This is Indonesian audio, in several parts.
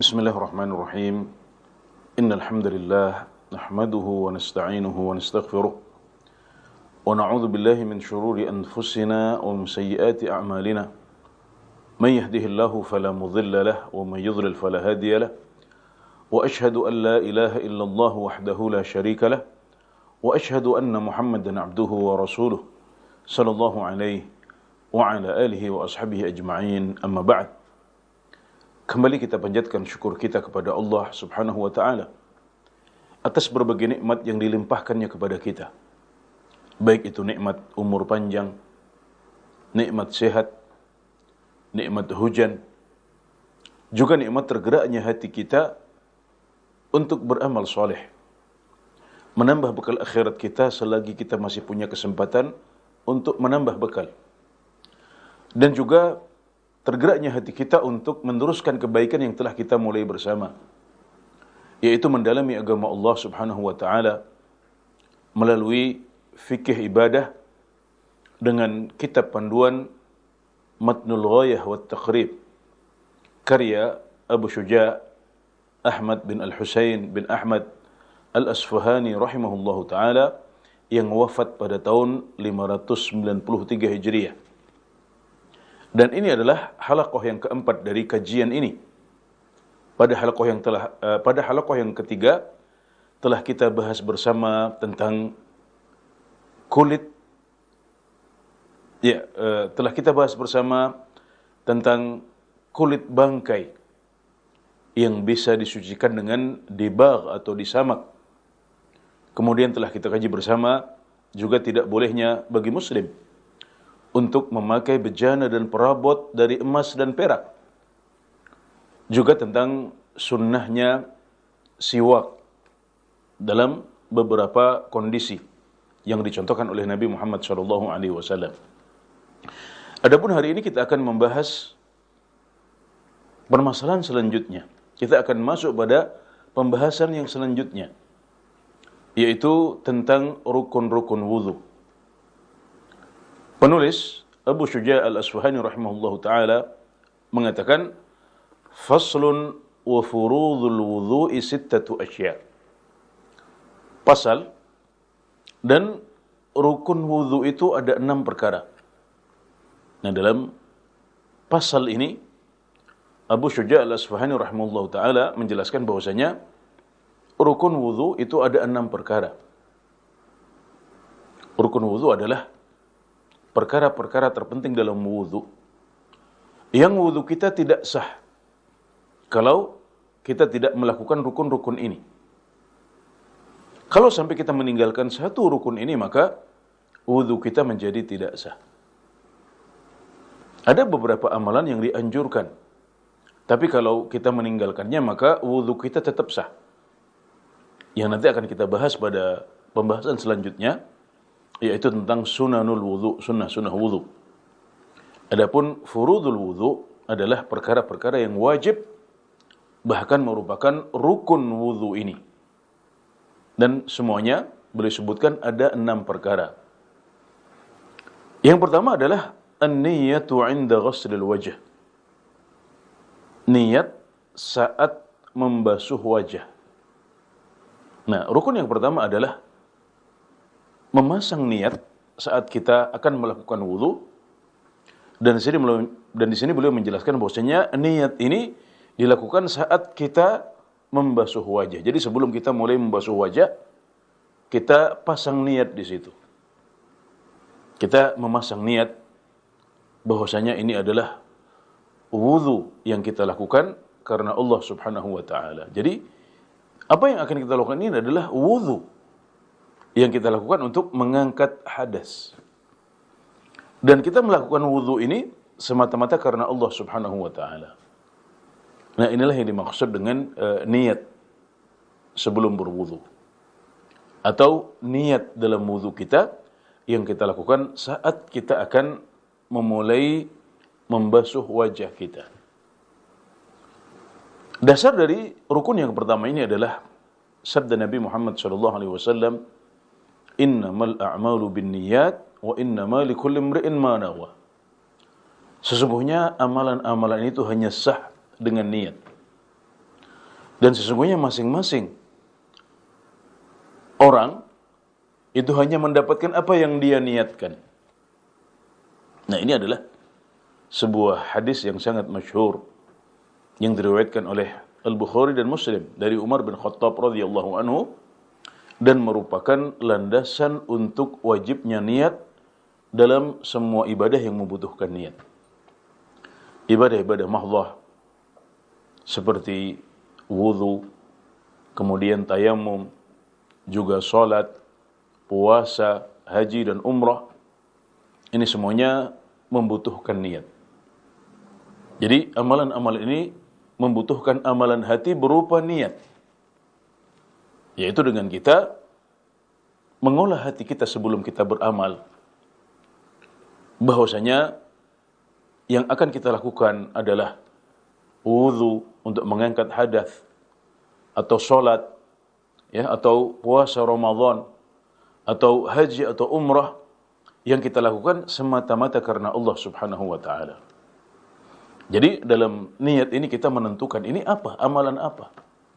Bismillahirrahmanirrahim. Innal hamdalillah nahmaduhu wa nasta'inuhu wa nastaghfiruh wa na'udzu billahi min shururi anfusina wa min sayyiati a'malina. Man yahdihillahu fala mudilla lahu wa man yudlil fala hadiya lahu. Wa ashhadu an la ilaha illallah wahdahu la syarika lahu wa ashhadu anna Muhammadan 'abduhu wa rasuluh sallallahu alaihi wa ala alihi wa ashabihi ajma'in. Amma ba'd. Kembali kita panjatkan syukur kita kepada Allah Subhanahu wa ta'ala atas berbagai nikmat yang dilimpahkannya kepada kita. Baik itu nikmat umur panjang, nikmat sehat, nikmat hujan, juga nikmat tergeraknya hati kita untuk beramal soleh, menambah bekal akhirat kita selagi kita masih punya kesempatan untuk menambah bekal. Dan juga tergeraknya hati kita untuk meneruskan kebaikan yang telah kita mulai bersama, yaitu mendalami agama Allah Subhanahu wa ta'ala melalui fikih ibadah dengan kitab panduan Matnul Ghayah wa Taqrib karya Abu Syuja' Ahmad bin Al-Husain bin Ahmad Al-Asfahani rahimahullahu ta'ala yang wafat pada tahun 593 Hijriah. Dan ini adalah halaqah yang keempat dari kajian ini. Pada halaqah yang ketiga telah kita bahas bersama tentang kulit. Telah kita bahas bersama tentang kulit bangkai yang bisa disucikan dengan dibagh atau disamak. Kemudian telah kita kaji bersama juga tidak bolehnya bagi muslim untuk memakai bejana dan perabot dari emas dan perak. Juga tentang sunnahnya siwak dalam beberapa kondisi yang dicontohkan oleh Nabi Muhammad SAW. Adapun hari ini kita akan membahas permasalahan selanjutnya. Kita akan masuk pada pembahasan yang selanjutnya, yaitu tentang rukun-rukun wudu. Penulis Abu Syuja' Al-Asfahani rahimahullahu ta'ala mengatakan, Faslun wa furudhul wudhu'i sittatu asya'. Pasal dan rukun wudhu itu ada 6 perkara. Nah, dalam pasal ini Abu Syuja' Al-Asfahani rahimahullahu ta'ala menjelaskan bahwasanya rukun wudhu itu ada 6 perkara. Rukun wudhu adalah perkara-perkara terpenting dalam wudu, yang wudu kita tidak sah kalau kita tidak melakukan rukun-rukun ini. Kalau sampai kita meninggalkan satu rukun ini, maka wudu kita menjadi tidak sah. Ada beberapa amalan yang dianjurkan, tapi kalau kita meninggalkannya, maka wudu kita tetap sah. Yang nanti akan kita bahas pada pembahasan selanjutnya, yaitu tentang sunanul wudu, sunnah-sunnah wudu. Adapun furudul wudu adalah perkara-perkara yang wajib, bahkan merupakan rukun wudu ini. Dan semuanya boleh sebutkan ada 6 perkara. Yang pertama adalah an-niyatu 'inda ghuslil wajh. Niat saat membasuh wajah. Nah, rukun yang pertama adalah memasang niat saat kita akan melakukan wudu. Dan di sini beliau menjelaskan bahwasanya niat ini dilakukan saat kita membasuh wajah. Jadi sebelum kita mulai membasuh wajah, kita pasang niat di situ. Kita memasang niat bahwasanya ini adalah wudu yang kita lakukan karena Allah Subhanahu wa ta'ala. Jadi apa yang akan kita lakukan ini adalah wudu yang kita lakukan untuk mengangkat hadas. Dan kita melakukan wudu ini semata-mata karena Allah Subhanahu wa ta'ala. Nah, inilah yang dimaksud dengan niat sebelum berwudu, atau niat dalam wudu kita yang kita lakukan saat kita akan memulai membasuh wajah kita. Dasar dari rukun yang pertama ini adalah sabda Nabi Muhammad SAW, innamal a'malu binniyat wa innama likulli imri'in ma nawa. Sesungguhnya amalan-amalan itu hanya sah dengan niat. Dan sesungguhnya masing-masing orang itu hanya mendapatkan apa yang dia niatkan. Nah, ini adalah sebuah hadis yang sangat masyhur yang diriwayatkan oleh Al-Bukhari dan Muslim dari Umar bin Khattab radhiyallahu anhu, dan merupakan landasan untuk wajibnya niat dalam semua ibadah yang membutuhkan niat. Ibadah-ibadah mahdhah seperti wudu, kemudian tayamum, juga salat, puasa, haji dan umrah, ini semuanya membutuhkan niat. Jadi amalan-amalan ini membutuhkan amalan hati berupa niat, yaitu dengan kita mengolah hati kita sebelum kita beramal, bahwasanya yang akan kita lakukan adalah wudu untuk mengangkat hadas, atau salat, ya, atau puasa Ramadan, atau haji atau umrah, yang kita lakukan semata-mata karena Allah Subhanahu wa taala. Jadi dalam niat ini kita menentukan ini apa, amalan apa.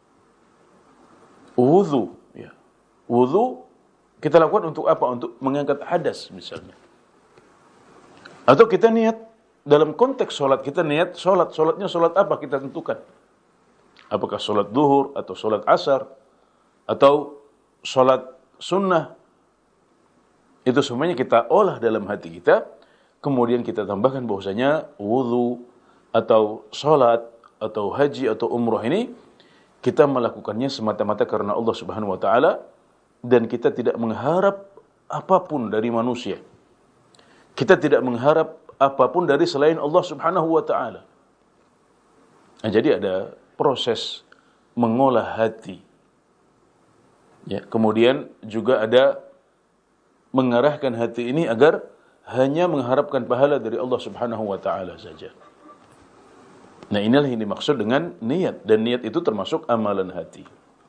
Wudu, ya. Wudu kita lakukan untuk apa? Untuk mengangkat hadas misalnya. Atau kita niat dalam konteks salat, kita niat salat, salatnya salat apa kita tentukan. Apakah salat zuhur atau salat asar atau salat sunnah. Itu semuanya kita olah dalam hati kita, kemudian kita tambahkan bahwasanya wudu atau salat atau haji atau umrah ini kita melakukannya semata-mata karena Allah Subhanahu wa taala, dan kita tidak mengharap apapun dari manusia. Kita tidak mengharap apapun dari selain Allah Subhanahu wa taala. Nah, jadi ada proses mengolah hati. Ya, kemudian juga ada mengarahkan hati ini agar hanya mengharapkan pahala dari Allah Subhanahu wa taala saja. Nah, inilah yang dimaksud dengan niat, dan niat itu termasuk amalan hati.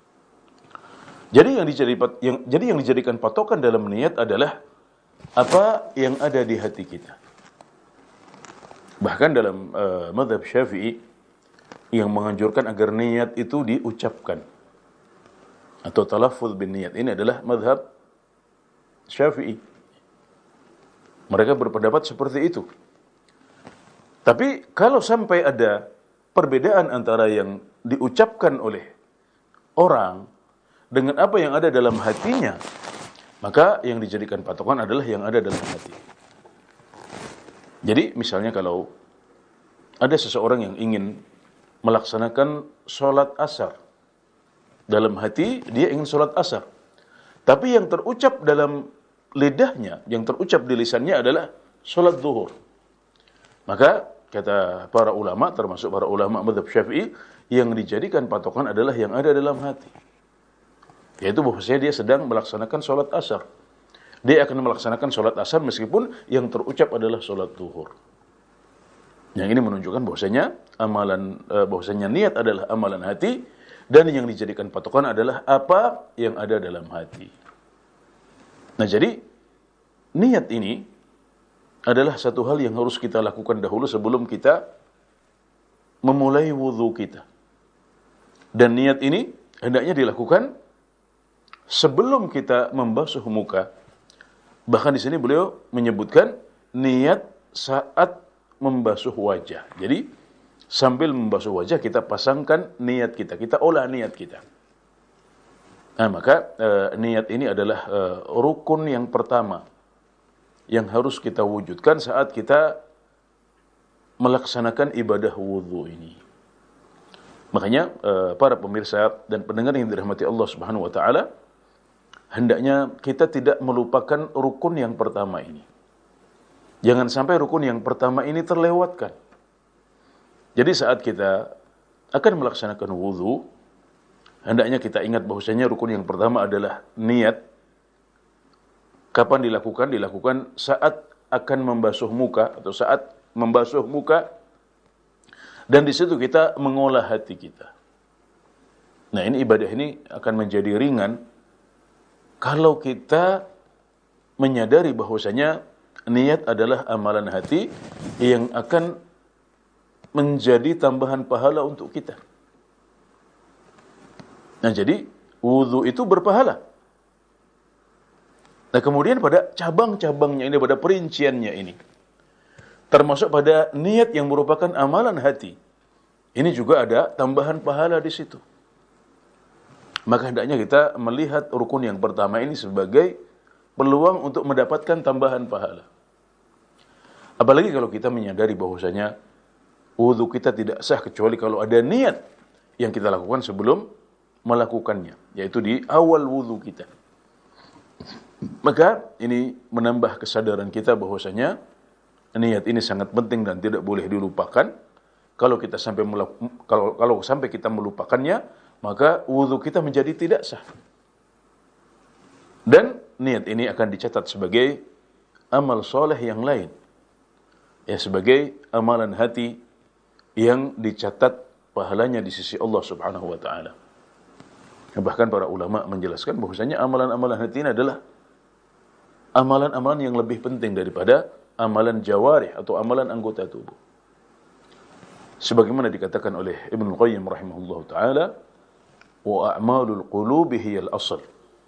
Jadi yang dijadikan patokan dalam niat adalah apa yang ada di hati kita. Bahkan dalam mazhab Syafi'i yang menganjurkan agar niat itu diucapkan atau talaffuz bin niat, ini adalah mazhab Syafi'i. Mereka berpendapat seperti itu. Tapi kalau sampai ada perbedaan antara yang diucapkan oleh orang dengan apa yang ada dalam hatinya, maka yang dijadikan patokan adalah yang ada dalam hati. Jadi misalnya kalau ada seseorang yang ingin melaksanakan sholat asar, dalam hati dia ingin sholat asar, tapi yang terucap dalam lidahnya, yang terucap di lisannya adalah sholat zuhur, maka kata para ulama, termasuk para ulama mazhab Syafi'i, yang dijadikan patokan adalah yang ada dalam hati, yaitu bahwasanya dia sedang melaksanakan sholat asar. Dia akan melaksanakan sholat asar meskipun yang terucap adalah sholat zuhur. Yang ini menunjukkan bahwasanya niat adalah amalan hati, dan yang dijadikan patokan adalah apa yang ada dalam hati. Nah, jadi niat ini adalah satu hal yang harus kita lakukan dahulu sebelum kita memulai wudu kita. Dan niat ini hendaknya dilakukan sebelum kita membasuh muka. Bahkan di sini beliau menyebutkan niat saat membasuh wajah. Jadi sambil membasuh wajah kita pasangkan niat kita, kita olah niat kita. Nah, maka niat ini adalah rukun yang pertama yang harus kita wujudkan saat kita melaksanakan ibadah wudu ini. Makanya para pemirsa dan pendengar yang dirahmati Allah Subhanahu wa taala, hendaknya kita tidak melupakan rukun yang pertama ini. Jangan sampai rukun yang pertama ini terlewatkan. Jadi saat kita akan melaksanakan wudu, hendaknya kita ingat bahwasanya rukun yang pertama adalah niat. Kapan dilakukan? Dilakukan saat akan membasuh muka atau saat membasuh muka, dan di situ kita mengolah hati kita. Nah, ini ibadah ini akan menjadi ringan kalau kita menyadari bahwasanya niat adalah amalan hati yang akan menjadi tambahan pahala untuk kita. Nah, jadi wudu itu berpahala. Nah, kemudian pada cabang-cabangnya ini, pada perinciannya ini, termasuk pada niat yang merupakan amalan hati. Ini juga ada tambahan pahala di situ. Maka hendaknya kita melihat rukun yang pertama ini sebagai peluang untuk mendapatkan tambahan pahala. Apalagi kalau kita menyadari bahwasanya wudu kita tidak sah kecuali kalau ada niat yang kita lakukan sebelum melakukannya, yaitu di awal wudu kita. Maka ini menambah kesadaran kita bahwasanya niat ini sangat penting dan tidak boleh dilupakan. Kalau kita sampai kalau sampai kita melupakannya, maka wudu kita menjadi tidak sah. Dan niat ini akan dicatat sebagai amal soleh yang lain, ya, sebagai amalan hati yang dicatat pahalanya di sisi Allah Subhanahu wa taala. Bahkan para ulama menjelaskan bahwasanya amalan-amalan hati ini adalah amalan-amalan yang lebih penting daripada amalan jawarih atau amalan anggota tubuh. Sebagaimana dikatakan oleh Ibnu Qayyim rahimahullah taala, wa a'malul qulubi hiyal asl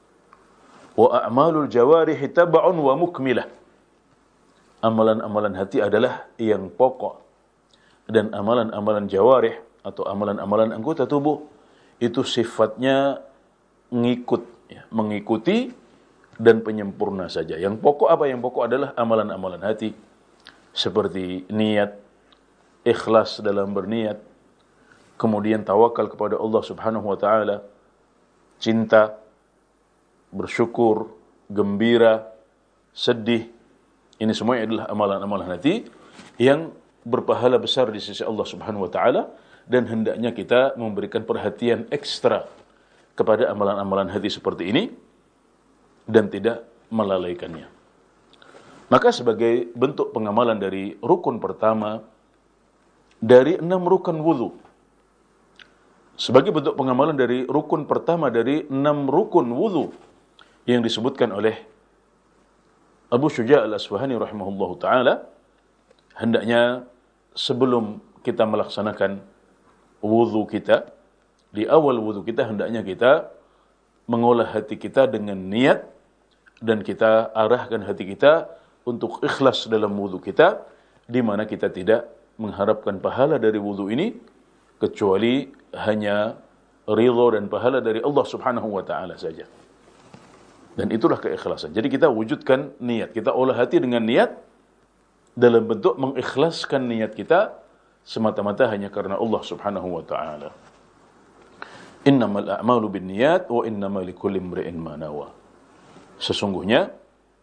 wa a'malul jawarih tab'un wa mukmilah. Amalan-amalan hati adalah yang pokok, dan amalan-amalan jawarih atau amalan-amalan anggota tubuh itu sifatnya ngikut, ya, mengikuti dan penyempurna saja. Yang pokok apa? Yang pokok adalah amalan-amalan hati, seperti niat, ikhlas dalam berniat, kemudian tawakal kepada Allah Subhanahu wa taala, cinta, bersyukur, gembira, sedih. Ini semuanya adalah amalan-amalan hati yang berpahala besar di sisi Allah Subhanahu wa taala, dan hendaknya kita memberikan perhatian ekstra kepada amalan-amalan hati seperti ini dan tidak melalaikannya. Maka sebagai bentuk pengamalan dari rukun pertama dari 6 rukun wudu, sebagai bentuk pengamalan dari rukun pertama dari 6 rukun wudu yang disebutkan oleh Abu Syuja' al-Asfahani rahimahullahu taala, hendaknya sebelum kita melaksanakan wudu kita, di awal wudu kita hendaknya kita mengolah hati kita dengan niat, dan kita arahkan hati kita untuk ikhlas dalam wudu kita, di mana kita tidak mengharapkan pahala dari wudu ini kecuali hanya ridha dan pahala dari Allah Subhanahu wa taala saja. Dan itulah keikhlasan. Jadi kita wujudkan niat, kita olah hati dengan niat dalam bentuk mengikhlaskan niat kita semata-mata hanya karena Allah Subhanahu wa taala. Innamal a'malu binniyat wa innamal likulli imri'in ma nawa. Sesungguhnya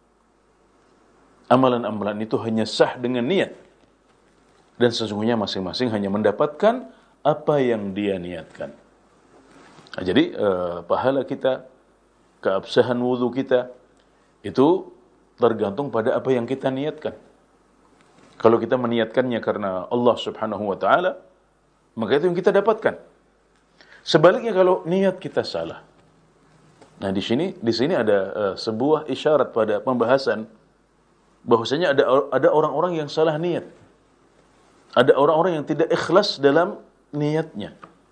amalan-amalan itu hanya sah dengan niat, dan sesungguhnya masing-masing hanya mendapatkan apa yang dia niatkan. Nah, jadi pahala kita, keabsahan wudu kita itu tergantung pada apa yang kita niatkan. Kalau kita meniatkannya karena Allah Subhanahu wa taala, maka itu yang kita dapatkan. Sebaliknya kalau niat kita salah. Nah, di sini ada sebuah isyarat pada pembahasan bahwasanya ada orang-orang yang salah niat. Ada orang-orang yang tidak ikhlas dalam niatnya.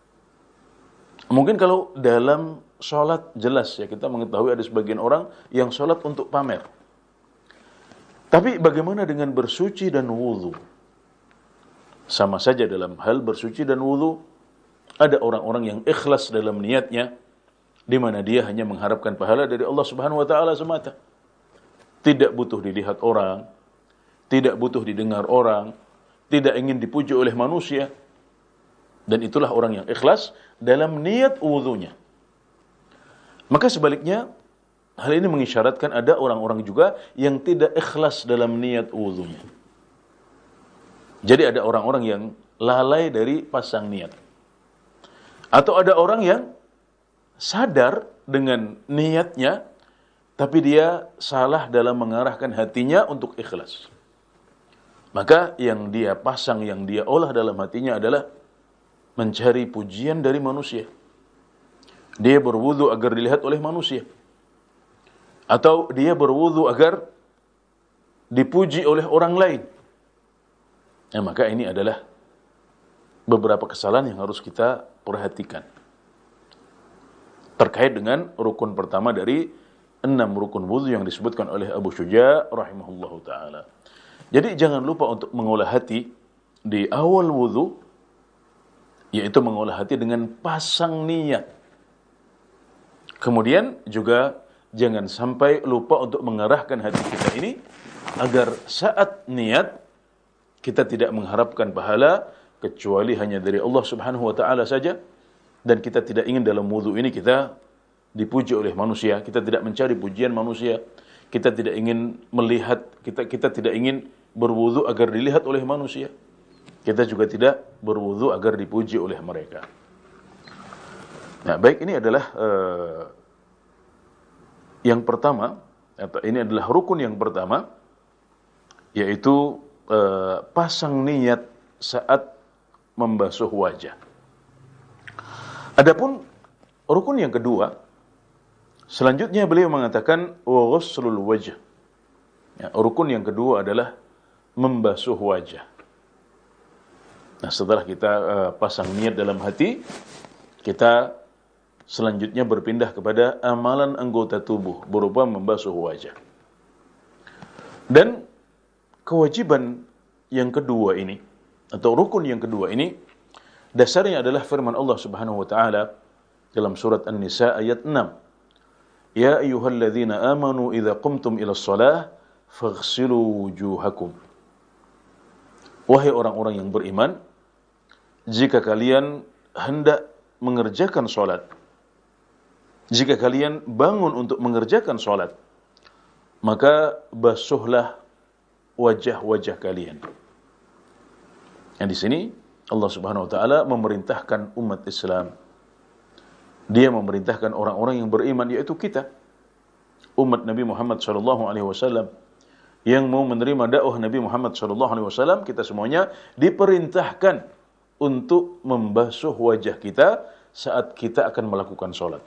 Mungkin kalau dalam sholat jelas, ya, kita mengetahui ada sebagian orang yang sholat untuk pamer. Tapi bagaimana dengan bersuci dan wudu? Sama saja dalam hal bersuci dan wudu, ada orang-orang yang ikhlas dalam niatnya, di mana dia hanya mengharapkan pahala dari Allah Subhanahu wa taala semata. Tidak butuh dilihat orang, tidak butuh didengar orang, tidak ingin dipuji oleh manusia. Dan itulah orang yang ikhlas dalam niat wudunya. Maka sebaliknya, hal ini mengisyaratkan ada orang-orang juga yang tidak ikhlas dalam niat wudunya. Jadi ada orang-orang yang lalai dari pasang niat. Atau ada orang yang sadar dengan niatnya, tapi dia salah dalam mengarahkan hatinya untuk ikhlas. Maka yang dia pasang, yang dia olah dalam hatinya adalah mencari pujian dari manusia. Dia berwudu agar dilihat oleh manusia. Atau dia berwudu agar dipuji oleh orang lain. Nah, maka ini adalah beberapa kesalahan yang harus kita perhatikan. terkait dengan rukun pertama dari 6 rukun wudu yang disebutkan oleh Abu Syuja rahimahullahu taala. Jadi jangan lupa untuk mengolah hati di awal wudu, yaitu mengolah hati dengan pasang niat. Kemudian juga jangan sampai lupa untuk mengarahkan hati kita ini agar saat niat kita tidak mengharapkan pahala kecuali hanya dari Allah Subhanahu wa taala saja, dan kita tidak ingin dalam wudu ini kita dipuji oleh manusia, kita tidak mencari pujian manusia, kita tidak ingin melihat, kita tidak ingin berwudu agar dilihat oleh manusia. Kita juga tidak berwudu agar dipuji oleh mereka. Nah, baik, ini adalah yang pertama, atau ini adalah rukun yang pertama, yaitu pasang niat saat membasuh wajah. Adapun rukun yang kedua, selanjutnya beliau mengatakan wa ghuslul wajh. Ya, rukun yang kedua adalah membasuh wajah. Nah, setelah kita pasang niat dalam hati, kita selanjutnya berpindah kepada amalan anggota tubuh berupa membasuh wajah. Dan kewajiban yang kedua ini, atau rukun yang kedua ini, dasarnya adalah firman Allah Subhanahu wa taala dalam surat An-Nisa ayat 6. Ya ayyuhalladzina amanu idza qumtum ilas shalah faghsilu wujuhakum. Wahai orang-orang yang beriman, jika kalian hendak mengerjakan salat, jika kalian bangun untuk mengerjakan salat, maka basuhlah wajah-wajah kalian. Yang di sini Allah Subhanahu wa taala memerintahkan umat Islam. Dia memerintahkan orang-orang yang beriman, yaitu kita, umat Nabi Muhammad sallallahu alaihi wasallam yang mau menerima dakwah Nabi Muhammad sallallahu alaihi wasallam. Kita semuanya diperintahkan untuk membasuh wajah kita saat kita akan melakukan salat.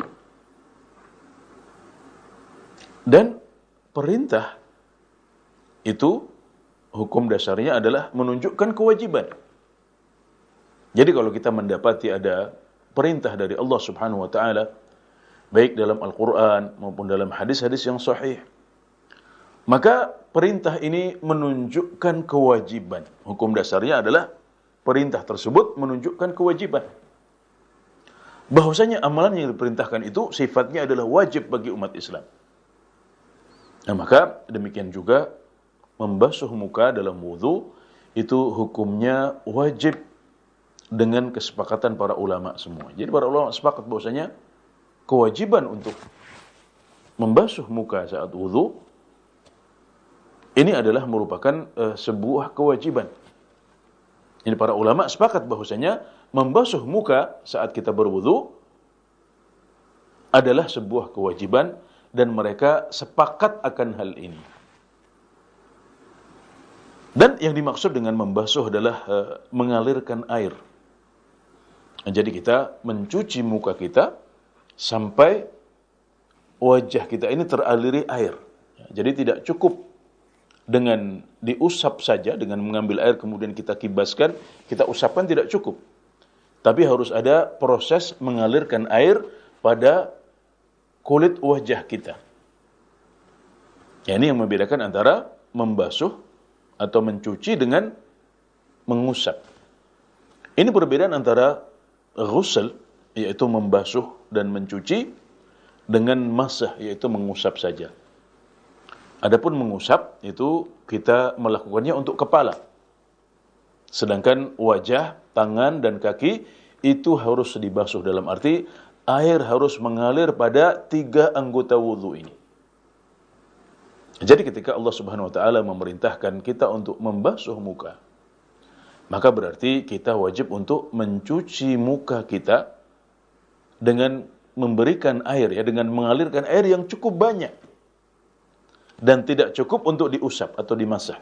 Dan perintah itu hukum dasarnya adalah menunjukkan kewajiban. Jadi kalau kita mendapati ada perintah dari Allah Subhanahu wa taala, baik dalam Al-Qur'an maupun dalam hadis-hadis yang sahih, maka perintah ini menunjukkan kewajiban. Hukum dasarnya adalah perintah tersebut menunjukkan kewajiban. Bahwasanya amalan yang diperintahkan itu sifatnya adalah wajib bagi umat Islam. Nah, maka demikian juga membasuh muka dalam wudu itu hukumnya wajib dengan kesepakatan para ulama semua. Jadi para ulama sepakat bahwasanya kewajiban untuk membasuh muka saat wudu ini adalah merupakan sebuah kewajiban. Jadi para ulama sepakat bahwasanya membasuh muka saat kita berwudu adalah sebuah kewajiban, dan mereka sepakat akan hal ini. Dan yang dimaksud dengan membasuh adalah mengalirkan air. Jadi kita mencuci muka kita sampai wajah kita ini teraliri air. Jadi tidak cukup dengan diusap saja, dengan mengambil air kemudian kita kibaskan, kita usapkan, tidak cukup. Tapi harus ada proses mengalirkan air pada kulit wajah kita. Ya, ini yang membedakan antara membasuh atau mencuci dengan mengusap. Ini perbedaan antara ghusl, yaitu membasuh dan mencuci, dengan masah, yaitu mengusap saja. Adapun mengusap itu kita melakukannya untuk kepala. Sedangkan wajah, tangan dan kaki itu harus dibasuh, dalam arti air harus mengalir pada 3 anggota wudu ini. Jadi ketika Allah Subhanahu wa taala memerintahkan kita untuk membasuh muka, maka berarti kita wajib untuk mencuci muka kita dengan memberikan air, ya, dengan mengalirkan air yang cukup banyak dan tidak cukup untuk diusap atau dimasak.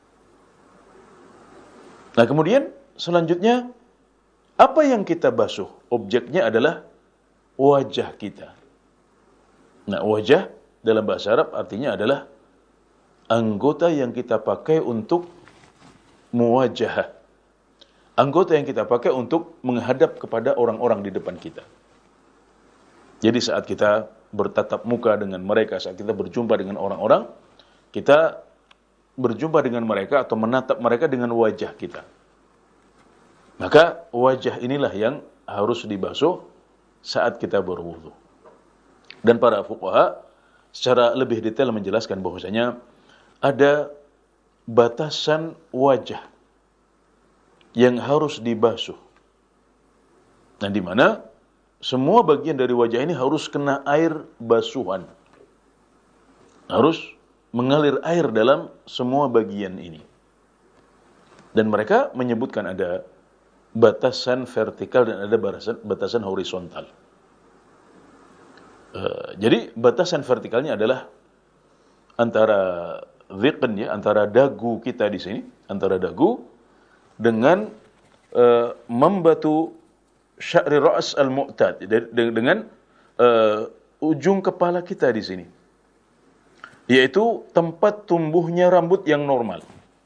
Nah, kemudian selanjutnya apa yang kita basuh? Objeknya adalah wajah kita. Nah, wajah dalam bahasa Arab artinya adalah anggota yang kita pakai untuk muwajahah. Anggota yang kita pakai untuk menghadap kepada orang-orang di depan kita. Jadi saat kita bertatap muka dengan mereka, saat kita berjumpa dengan orang-orang, kita berjumpa dengan mereka atau menatap mereka dengan wajah kita. Maka wajah inilah yang harus dibasuh saat kita berwudu. Dan para fuqaha secara lebih detail menjelaskan bahwasanya ada batasan wajah yang harus dibasuh. Nah, di mana semua bagian dari wajah ini harus kena air basuhan. Harus mengalir air dalam semua bagian ini. Dan mereka menyebutkan ada batasan vertikal dan ada batasan horizontal. Jadi batasan vertikalnya adalah antara dhiqn, ya, antara dagu kita di sini, antara dagu dengan membatu sya'ri ra's al-mu'tad, dengan ujung kepala kita di sini, yaitu tempat tumbuhnya rambut yang normal.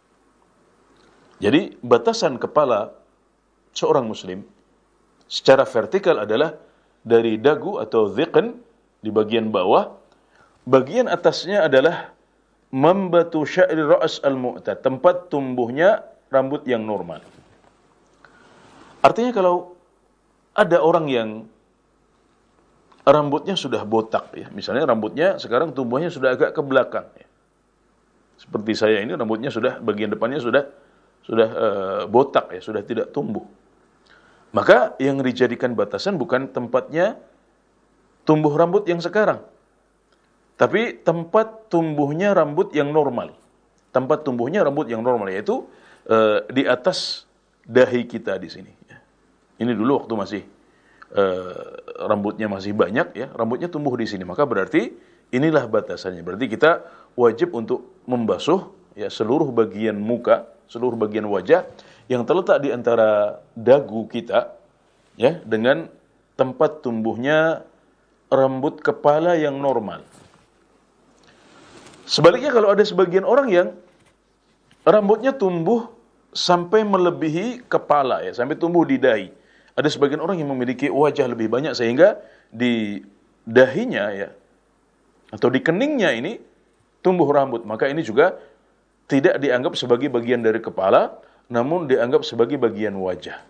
Jadi batasan kepala seorang muslim secara vertikal adalah dari dagu atau dhiqn di bagian bawah, bagian atasnya adalah membatu sya'ri ra's al-mu'tad, tempat tumbuhnya rambut yang normal. Artinya kalau ada orang yang rambutnya sudah botak, ya, misalnya rambutnya sekarang tumbuhnya sudah agak ke belakang, ya. Seperti saya ini rambutnya sudah bagian depannya sudah botak, ya, sudah tidak tumbuh. Maka yang dijadikan batasan bukan tempatnya tumbuh rambut yang sekarang, tapi tempat tumbuhnya rambut yang normal. Tempat tumbuhnya rambut yang normal, yaitu di atas dahi kita di sini. Ini dulu waktu masih rambutnya masih banyak, ya, rambutnya tumbuh di sini. Maka berarti inilah batasannya. Berarti kita wajib untuk membasuh, ya, seluruh bagian muka, seluruh bagian wajah yang terletak di antara dagu kita, ya, dengan tempat tumbuhnya rambut kepala yang normal. Sebaliknya kalau ada sebagian orang yang rambutnya tumbuh sampai melebihi kepala, ya, sampai tumbuh di dahi. Ada sebagian orang yang memiliki wajah lebih banyak sehingga di dahinya, ya, atau di keningnya ini tumbuh rambut. Maka ini juga tidak dianggap sebagai bagian dari kepala, namun dianggap sebagai bagian wajah.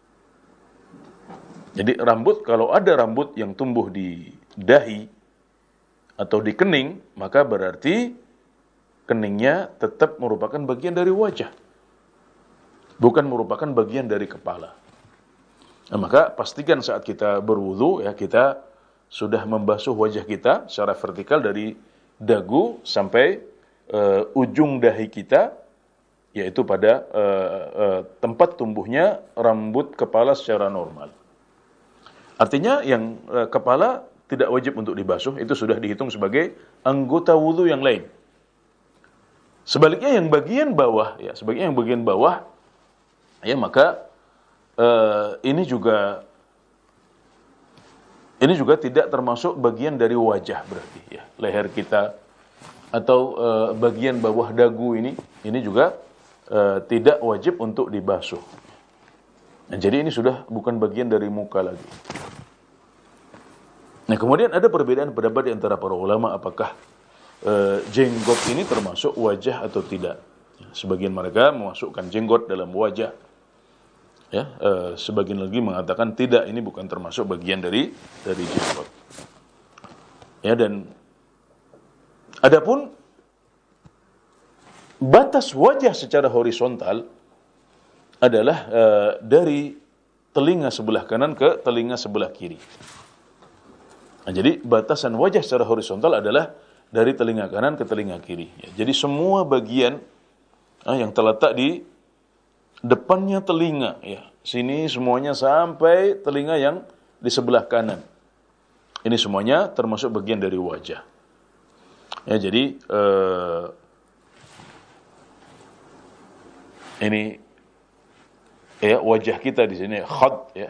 Jadi rambut, kalau ada rambut yang tumbuh di dahi atau di kening, maka berarti keningnya tetap merupakan bagian dari wajah, bukan merupakan bagian dari kepala. Nah, maka pastikan saat kita berwudu, ya, kita sudah membasuh wajah kita secara vertikal dari dagu sampai ujung dahi kita, yaitu pada tempat tumbuhnya rambut kepala secara normal. Artinya yang kepala tidak wajib untuk dibasuh, itu sudah dihitung sebagai anggota wudu yang lain. Sebaliknya yang bagian bawah, ya, ya, maka ini juga tidak termasuk bagian dari wajah berarti, ya. Leher kita atau bagian bawah dagu ini juga tidak wajib untuk dibasuh. Nah, jadi ini sudah bukan bagian dari muka lagi. Nah, kemudian ada perbedaan pendapat di antara para ulama apakah jenggot ini termasuk wajah atau tidak. Sebagian mereka memasukkan jenggot dalam wajah, ya, sebagian lagi mengatakan tidak, ini bukan termasuk bagian dari jenggot. Ya, dan adapun batas wajah secara horizontal adalah dari telinga sebelah kanan ke telinga sebelah kiri. Nah, jadi batasan wajah secara horizontal adalah dari telinga kanan ke telinga kiri. Ya, jadi semua bagian yang terletak di depannya telinga, ya, sini semuanya sampai telinga yang di sebelah kanan. Ini semuanya termasuk bagian dari wajah. Ya, jadi ini, ya, wajah kita di sini khad, ya,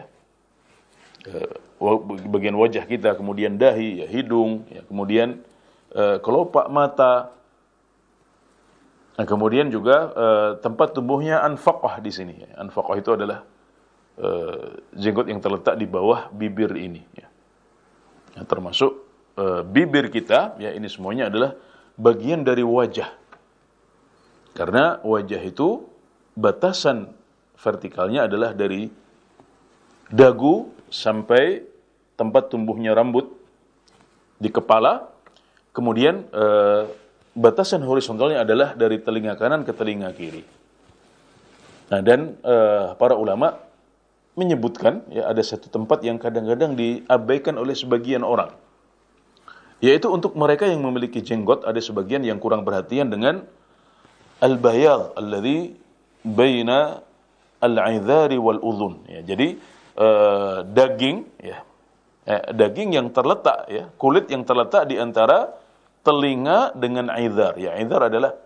bagian wajah kita, kemudian dahi, ya, hidung, ya, kemudian kelopak mata. Nah, kemudian juga tempat tumbuhnya anfaqah di sini. Ya. Anfaqah itu adalah jenggot yang terletak di bawah bibir ini. Ya. Ya, termasuk bibir kita, ya ini semuanya adalah bagian dari wajah. Karena wajah itu batasan vertikalnya adalah dari dagu sampai tempat tumbuhnya rambut di kepala. Kemudian batasan horizontalnya adalah dari telinga kanan ke telinga kiri. Nah, dan para ulama menyebutkan ya ada satu tempat yang kadang-kadang diabaikan oleh sebagian orang, yaitu untuk mereka yang memiliki jenggot. Ada sebagian yang kurang perhatian dengan al-bayad alladhi baina al-'idhari wal udhun. Ya, jadi daging ya, daging yang terletak ya, kulit yang terletak di antara telinga dengan idhar. Ya, idhar adalah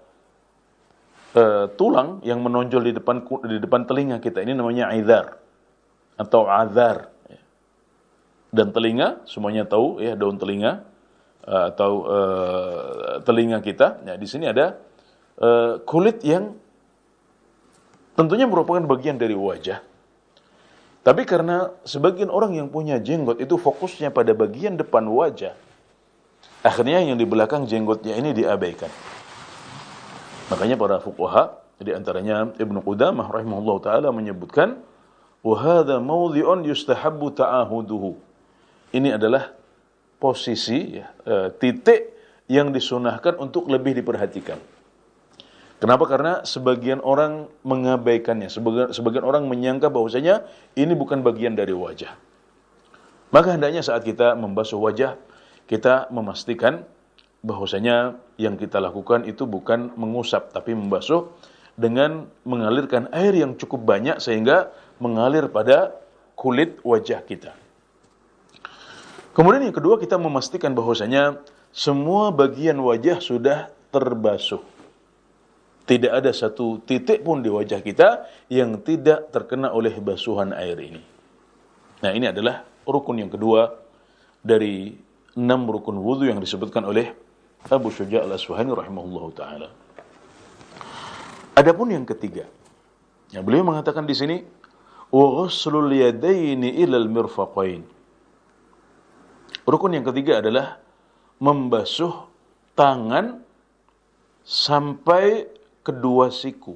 tulang yang menonjol di depan telinga kita. Ini namanya idhar atau adhar. Dan telinga, semuanya tahu ya, daun telinga atau telinga kita. Ya, di sini ada kulit yang tentunya merupakan bagian dari wajah. Tapi karena sebagian orang yang punya jenggot itu fokusnya pada bagian depan wajah, akhirnya yang di belakang jenggotnya ini diabaikan. Makanya para fuqaha, di antaranya Ibnu Qudamah rahimahullah taala menyebutkan, wa hadza mawdhi'un yustahabbu ta'ahuduhu. Ini adalah posisi ya, titik yang disunahkan untuk lebih diperhatikan. Kenapa? Karena sebagian orang mengabaikannya, sebagian orang menyangka bahwasanya ini bukan bagian dari wajah. Maka hendaknya saat kita membasuh wajah, kita memastikan bahwasanya yang kita lakukan itu bukan mengusap, tapi membasuh dengan mengalirkan air yang cukup banyak sehingga mengalir pada kulit wajah kita. Kemudian yang kedua, kita memastikan bahwasanya semua bagian wajah sudah terbasuh. Tidak ada satu titik pun di wajah kita yang tidak terkena oleh basuhan air ini. Nah, ini adalah rukun yang kedua dari 6 rukun wudu yang disebutkan oleh Abu Syuja' al-Asfahani rahimahullahu taala. Adapun yang ketiga, yang beliau mengatakan di sini, wa ghuslul yadaini ilal mirfaqain. Rukun yang ketiga adalah membasuh tangan sampai kedua siku.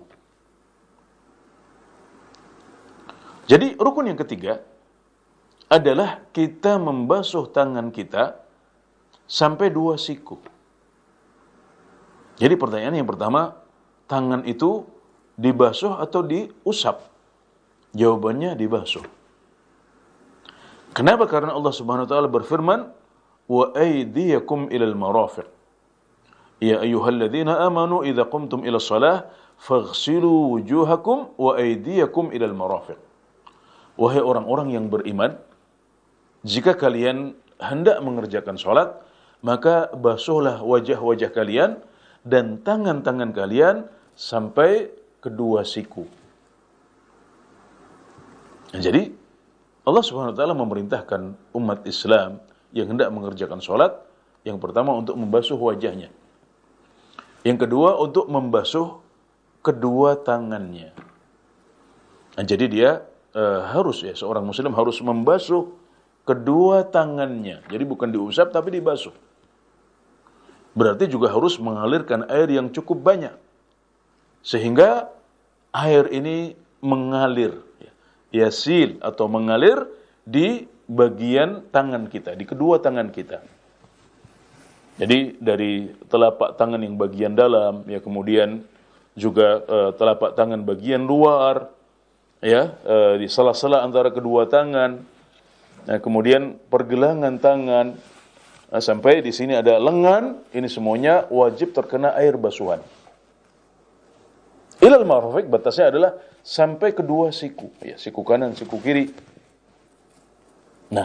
Jadi rukun yang ketiga adalah kita membasuh tangan kita sampai dua siku. Jadi pertanyaan yang pertama, tangan itu dibasuh atau diusap? Jawabannya dibasuh. Kenapa? Karena Allah Subhanahu wa taala berfirman, wa aydiyakum ilal marafiq. Ya ayyuhalladzina amanu idza qumtum ila shalah faghsilu wujuhakum wa aydiyakum ilal marafiq. Wahai orang-orang yang beriman, jika kalian hendak mengerjakan salat, maka basuhlah wajah-wajah kalian dan tangan-tangan kalian sampai kedua siku. Nah, jadi Allah Subhanahu wa taala memerintahkan umat Islam yang hendak mengerjakan salat, yang pertama untuk membasuh wajahnya. Yang kedua untuk membasuh kedua tangannya. Nah, jadi dia harus ya, seorang muslim harus membasuh kedua tangannya. Jadi bukan diusap tapi dibasuh. Berarti juga harus mengalirkan air yang cukup banyak, sehingga air ini mengalir, yasil atau mengalir di bagian tangan kita, di kedua tangan kita. Jadi dari telapak tangan yang bagian dalam, ya, kemudian juga telapak tangan bagian luar, ya, di sela-sela antara kedua tangan, kemudian pergelangan tangan, sampai di sini ada lengan, ini semuanya wajib terkena air basuhan. Ilal marafiq, batasnya adalah sampai kedua siku, ya, siku kanan, siku kiri. Nah,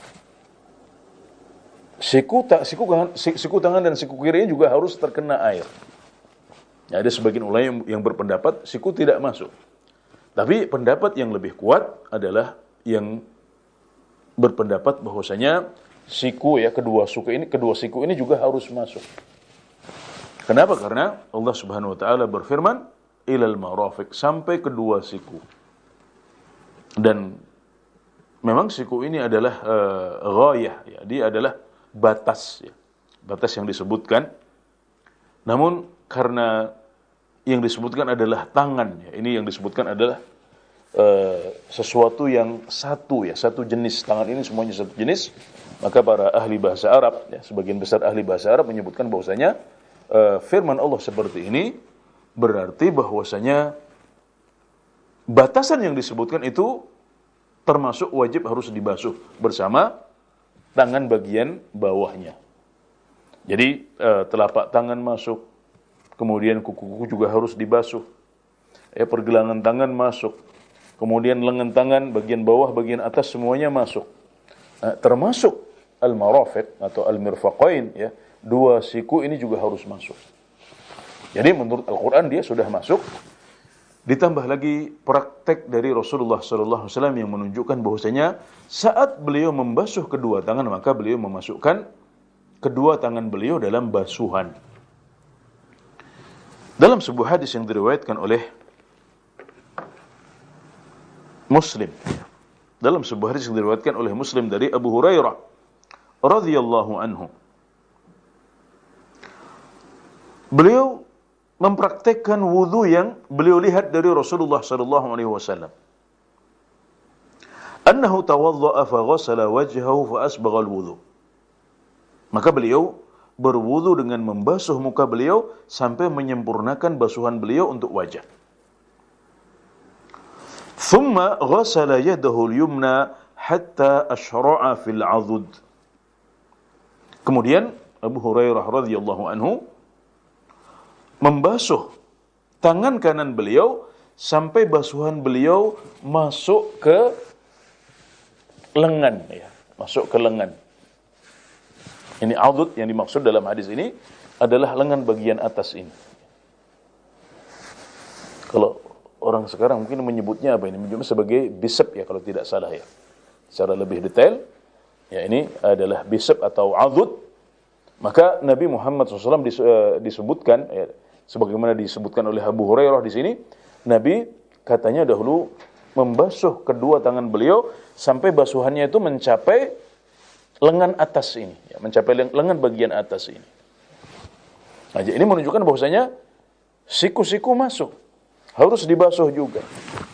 siku tangan dan siku kirinya juga harus terkena air. Ya, ada sebagian ulama yang berpendapat siku tidak masuk. Tapi pendapat yang lebih kuat adalah yang berpendapat bahwasanya siku, ya, kedua siku ini juga harus masuk. Kenapa? Karena Allah Subhanahu wa taala berfirman, ilal marafiq, sampai kedua siku. Dan memang siku ini adalah ghayah, ya, dia adalah batas, ya, batas yang disebutkan. Namun karena yang disebutkan adalah tangan, ya, ini yang disebutkan adalah sesuatu yang satu, ya, satu jenis. Tangan ini semuanya satu jenis. Maka para ahli bahasa Arab, ya, sebagian besar ahli bahasa Arab menyebutkan bahwasanya firman Allah seperti ini berarti bahwasanya batasan yang disebutkan itu termasuk wajib harus dibasuh bersama tangan bagian bawahnya. Jadi telapak tangan masuk, kemudian kuku-kuku juga harus dibasuh, pergelangan tangan masuk, kemudian lengan tangan bagian bawah, bagian atas semuanya masuk, termasuk al-marafiq atau al-mirfaqain, ya, dua siku ini juga harus masuk. Jadi menurut Al-Quran dia sudah masuk. Ditambah lagi praktek dari Rasulullah SAW yang menunjukkan bahwasanya saat beliau membasuh kedua tangan, maka beliau memasukkan kedua tangan beliau dalam basuhan. Dalam sebuah hadis yang diriwayatkan oleh Muslim, dalam sebuah hadis yang diriwayatkan oleh Muslim dari Abu Hurairah radhiyallahu anhu, beliau mempraktekkan wudu yang beliau lihat dari Rasulullah sallallahu alaihi wasallam. Annahu tawadda'a fa ghassala wajhahu fa asbagha al-wudu. Maka beliau berwudu dengan membasuh muka beliau sampai menyempurnakan basuhan beliau untuk wajah. Thumma ghassala yadahu al-yumna hatta ashra'a fil 'adud. Kemudian Abu Hurairah radhiyallahu anhu membasuh tangan kanan beliau sampai basuhan beliau masuk ke lengan, ya, masuk ke lengan. Ini adud yang dimaksud dalam hadis ini adalah lengan bagian atas ini. Kalau orang sekarang mungkin menyebutnya apa ini? Menyebutnya sebagai bicep, ya, kalau tidak salah, ya. Secara lebih detail, ya, ini adalah bicep atau adud. Maka Nabi Muhammad SAW disebutkan, ya, sebagaimana disebutkan oleh Abu Hurairah di sini, Nabi katanya dahulu membasuh kedua tangan beliau sampai basuhannya itu mencapai lengan atas ini, ya, mencapai lengan bagian atas ini. Nah, ini menunjukkan bahwasanya siku-siku masuk, harus dibasuh juga.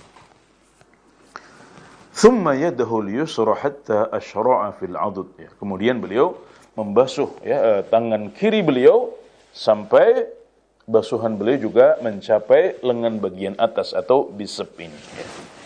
Thumma yadahu al-yusra hatta ashra'a fil 'adud. Ya, kemudian beliau membasuh, ya, tangan kiri beliau sampai basuhan beliau juga mencapai lengan bagian atas atau bicep ini, ya.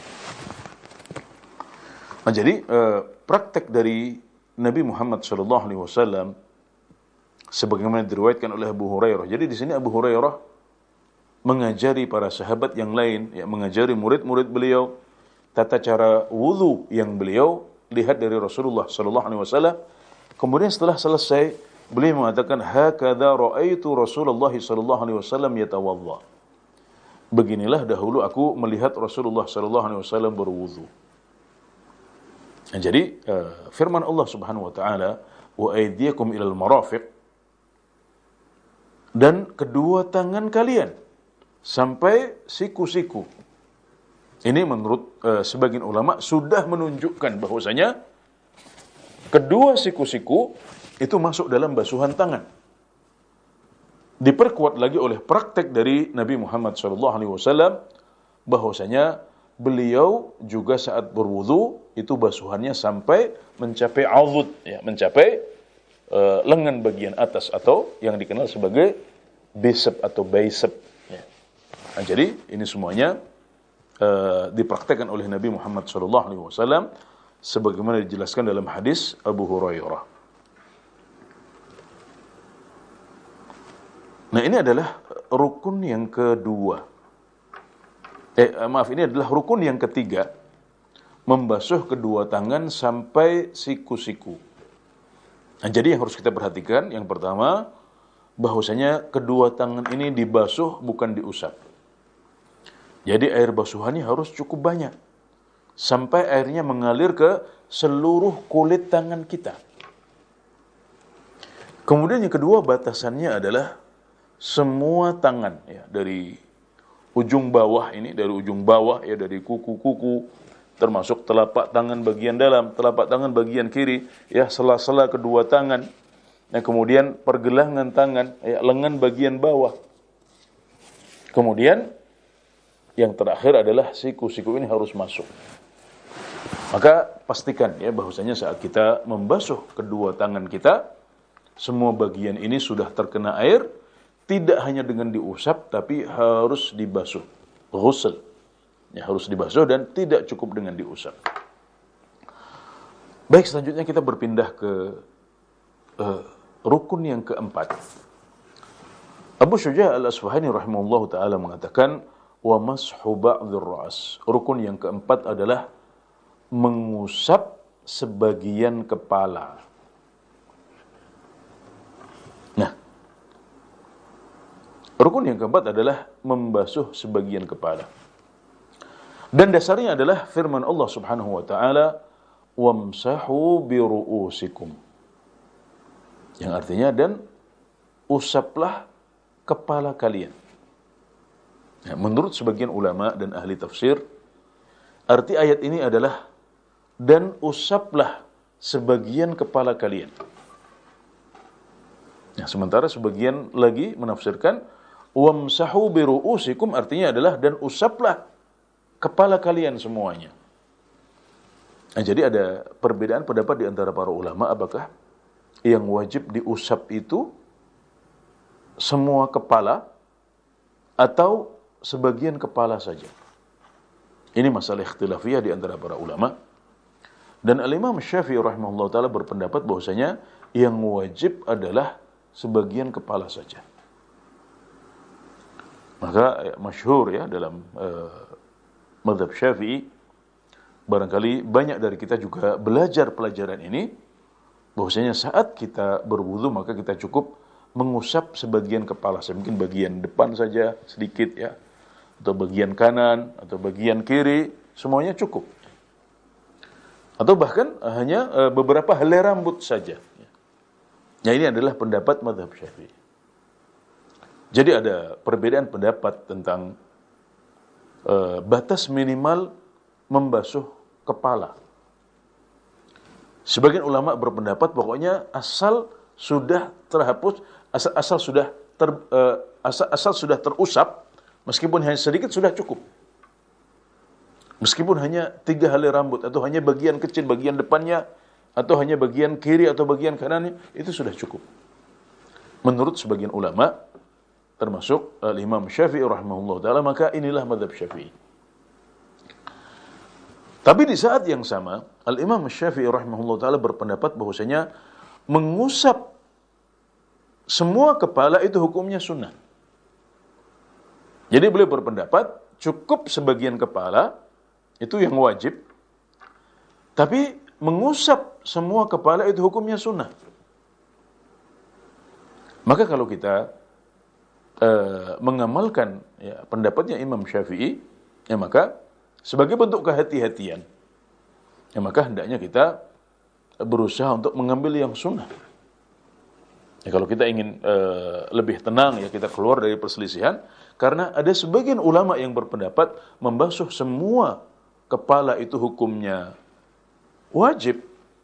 Nah, jadi praktek dari Nabi Muhammad SAW sebagaimana diriwayatkan oleh Abu Hurairah. Jadi di sini Abu Hurairah mengajari para sahabat yang lain, ya, mengajari murid-murid beliau tata cara wudu yang beliau lihat dari Rasulullah SAW. Kemudian setelah selesai, beliau mengatakan, hakadha ra'aitu Rasulullah sallallahu alaihi wasallam yatawadda. Beginilah dahulu aku melihat Rasulullah sallallahu alaihi wasallam berwudu. Nah, jadi firman Allah Subhanahu wa taala, wa aydiyakum ilal marafiq, dan kedua tangan kalian sampai siku-siku. Ini menurut sebagian ulama sudah menunjukkan bahwasanya kedua siku-siku itu masuk dalam basuhan tangan. Diperkuat lagi oleh praktek dari Nabi Muhammad SAW bahwasanya beliau juga saat berwudu itu basuhannya sampai mencapai adud, ya, mencapai lengan bagian atas atau yang dikenal sebagai bicep atau bicep, ya. Nah, jadi ini semuanya dipraktekkan oleh Nabi Muhammad SAW sebagaimana dijelaskan dalam hadis Abu Hurairah. Nah, ini adalah rukun yang kedua. Ini adalah rukun yang ketiga, membasuh kedua tangan sampai siku-siku. Nah, jadi yang harus kita perhatikan, yang pertama, bahwasanya kedua tangan ini dibasuh bukan diusap. Jadi air basuhannya harus cukup banyak, sampai airnya mengalir ke seluruh kulit tangan kita. Kemudian yang kedua, batasannya adalah semua tangan, ya, dari ujung bawah ini, dari ujung bawah, ya, dari kuku-kuku termasuk telapak tangan bagian dalam, telapak tangan bagian kiri, ya, sela-sela kedua tangan. Nah, kemudian pergelangan tangan, ya, lengan bagian bawah. Kemudian yang terakhir adalah siku. Siku ini harus masuk. Maka pastikan ya bahwasanya saat kita membasuh kedua tangan kita, semua bagian ini sudah terkena air, tidak hanya dengan diusap tapi harus dibasuh. Ghusl. Ya, harus dibasuh dan tidak cukup dengan diusap. Baik, selanjutnya kita berpindah ke rukun yang keempat. Abu Syuja' al-Asfahani rahimahullahu ta'ala mengatakan, wa mashu ba'dhir ra's. Rukun yang keempat adalah mengusap sebagian kepala. Nah, rukun yang keempat adalah membasuh sebagian kepala. Dan dasarnya adalah firman Allah Subhanahu wa taala, wamsahu bi ru'usikum. Yang artinya, dan usaplah kepala kalian. Ya, menurut sebagian ulama dan ahli tafsir, arti ayat ini adalah dan usaplah sebagian kepala kalian. Ya, sementara sebagian lagi menafsirkan wamsahu bi ru'usikum artinya adalah dan usaplah kepala kalian semuanya. Nah, jadi ada perbedaan pendapat di antara para ulama apakah yang wajib diusap itu semua kepala atau sebagian kepala saja. Ini masalah ikhtilafiyah di antara para ulama. Dan Al-Imam Syafi'i rahimahullah ta'ala berpendapat bahwasanya yang wajib adalah sebagian kepala saja. Maka masyhur ya dalam mazhab Syafi'i, barangkali banyak dari kita juga belajar pelajaran ini, bahwasanya saat kita berwudu maka kita cukup mengusap sebagian kepala, mungkin bagian depan saja sedikit ya, atau bagian kanan atau bagian kiri, semuanya cukup. Atau bahkan hanya beberapa helai rambut saja. Nah, ini adalah pendapat mazhab Syafi'i. Jadi ada perbedaan pendapat tentang batas minimal membasuh kepala. Sebagian ulama berpendapat pokoknya asal sudah terhapus, asal sudah terusap, meskipun hanya sedikit sudah cukup. Meskipun hanya 3 helai rambut atau hanya bagian kecil, bagian depannya, atau hanya bagian kiri atau bagian kanannya, itu sudah cukup. Menurut sebagian ulama, termasuk Imam Syafi'i rahimahullah ta'ala, maka inilah mazhab Syafi'i. Tapi di saat yang sama, Al-Imam Syafi'i rahimahullah ta'ala berpendapat bahwasanya mengusap semua kepala itu hukumnya sunnah. Jadi beliau berpendapat cukup sebagian kepala itu yang wajib, tapi mengusap semua kepala itu hukumnya sunnah. Maka kalau kita mengamalkan ya, pendapatnya Imam Syafi'i, ya maka sebagai bentuk kehati-hatian, ya maka hendaknya kita berusaha untuk mengambil yang sunnah. Ya, kalau kita ingin lebih tenang ya kita keluar dari perselisihan, karena ada sebagian ulama yang berpendapat membasuh semua kepala itu hukumnya wajib.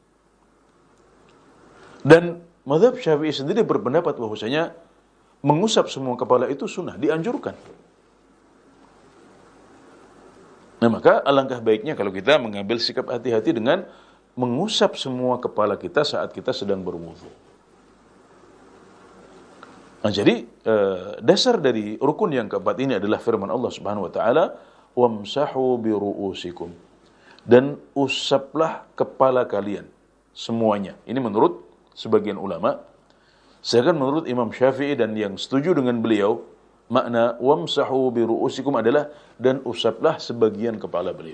Dan mazhab Syafi'i sendiri berpendapat bahwasanya mengusap semua kepala itu sunnah, dianjurkan. Nah, maka alangkah baiknya kalau kita mengambil sikap hati-hati dengan mengusap semua kepala kita saat kita sedang berwudu. Nah, jadi dasar dari rukun yang keempat ini adalah firman Allah Subhanahu wa taala, wamsahu bi ru'usikum. Dan usaplah kepala kalian semuanya. Ini menurut sebagian ulama. Sedangkan menurut Imam Syafi'i dan yang setuju dengan beliau, makna wamsahu bi ru'usikum adalah dan usaplah sebagian kepala beliau.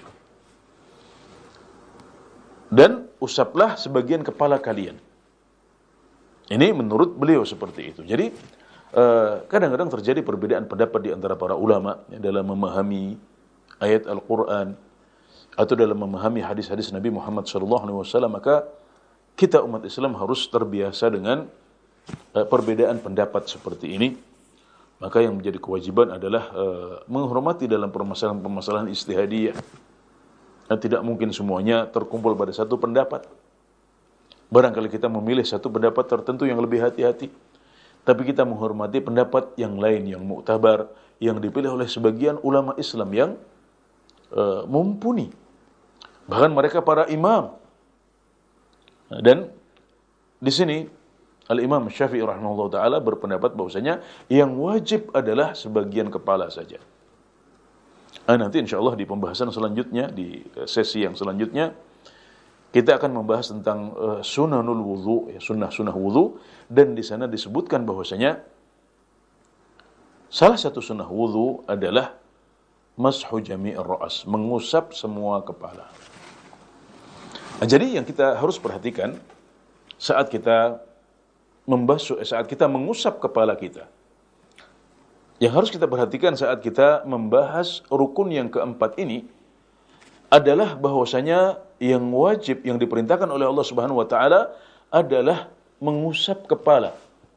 Dan usaplah sebagian kepala kalian. Ini menurut beliau seperti itu. Jadi kadang-kadang terjadi perbedaan pendapat di antara para ulama ya, dalam memahami ayat Al-Quran atau dalam memahami hadis-hadis Nabi Muhammad SAW. Maka kita umat Islam harus terbiasa dengan perbedaan pendapat seperti ini. Maka yang menjadi kewajiban adalah menghormati dalam permasalahan-permasalahan ijtihadiyah. Nah, tidak mungkin semuanya terkumpul pada satu pendapat. Barangkali kita memilih satu pendapat tertentu yang lebih hati-hati, tapi kita menghormati pendapat yang lain yang muktabar, yang dipilih oleh sebagian ulama Islam yang mumpuni. Bahkan mereka para imam. Dan di sini Al-Imam Syafi'i rahimahullah ta'ala berpendapat bahwasanya yang wajib adalah sebagian kepala saja. Nanti insyaAllah di pembahasan selanjutnya, di sesi yang selanjutnya, kita akan membahas tentang sunanul wudu, ya, sunnah-sunnah wudu, dan di sana disebutkan bahwasanya salah satu sunnah wudu adalah mashu jami'ir ra'as, mengusap semua kepala. Jadi yang kita harus perhatikan saat kita saat kita mengusap kepala kita, yang harus kita perhatikan saat kita membahas rukun yang keempat ini adalah bahwasanya yang wajib, yang diperintahkan oleh Allah Subhanahu wa taala adalah mengusap kepala,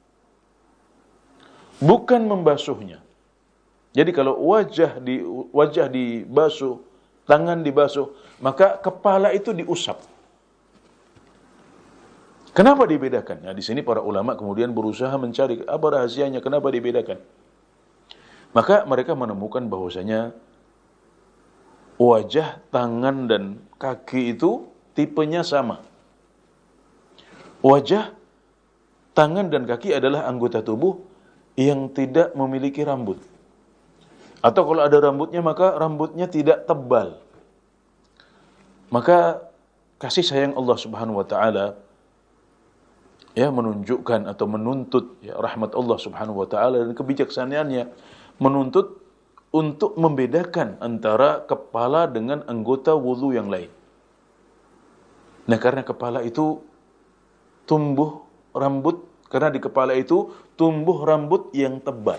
bukan membasuhnya. Jadi kalau wajah dibasuh, tangan dibasuh, maka kepala itu diusap. Kenapa dibedakan? Nah, di sini para ulama kemudian berusaha mencari apa rahasianya, kenapa dibedakan. Maka mereka menemukan bahwasanya wajah, tangan, dan kaki itu tipenya sama. Wajah, tangan, dan kaki adalah anggota tubuh yang tidak memiliki rambut. Atau kalau ada rambutnya, maka rambutnya tidak tebal. Maka kasih sayang Allah Subhanahu wa taala menunjukkan atau menuntut rahmat Allah Subhanahu wa taala dan kebijaksanaannya menuntut untuk membedakan antara kepala dengan anggota wudu yang lain. Nah, karena kepala itu tumbuh rambut, karena di kepala itu tumbuh rambut yang tebal.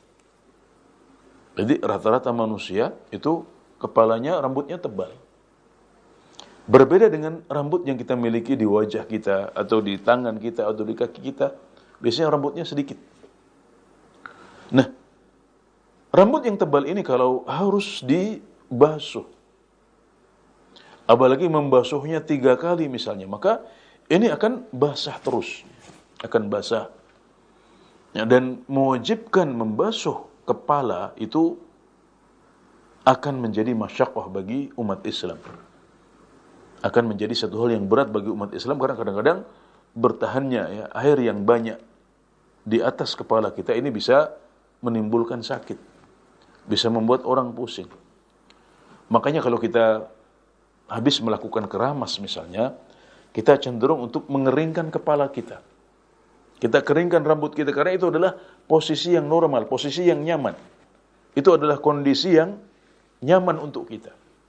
Jadi rata-rata manusia itu kepalanya rambutnya tebal. Berbeda dengan rambut yang kita miliki di wajah kita, atau di tangan kita, atau di kaki kita. Biasanya rambutnya sedikit. Nah, rambut yang tebal ini kalau harus dibasuh, apalagi membasuhnya 3 kali misalnya, maka ini akan basah terus. Akan basah. Dan mewajibkan membasuh kepala itu akan menjadi masyaqqah bagi umat Islam. Akan menjadi satu hal yang berat bagi umat Islam, karena kadang-kadang bertahannya air yang banyak di atas kepala kita ini bisa menimbulkan sakit, bisa membuat orang pusing. Makanya kalau kita habis melakukan keramas misalnya, kita cenderung untuk mengeringkan kepala kita. Kita keringkan rambut kita, karena itu adalah posisi yang normal, posisi yang nyaman. Itu adalah kondisi yang nyaman untuk kita.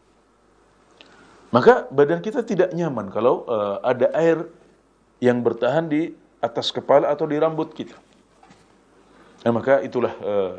Maka badan kita tidak nyaman kalau ada air yang bertahan di atas kepala atau di rambut kita. Nah, maka itulah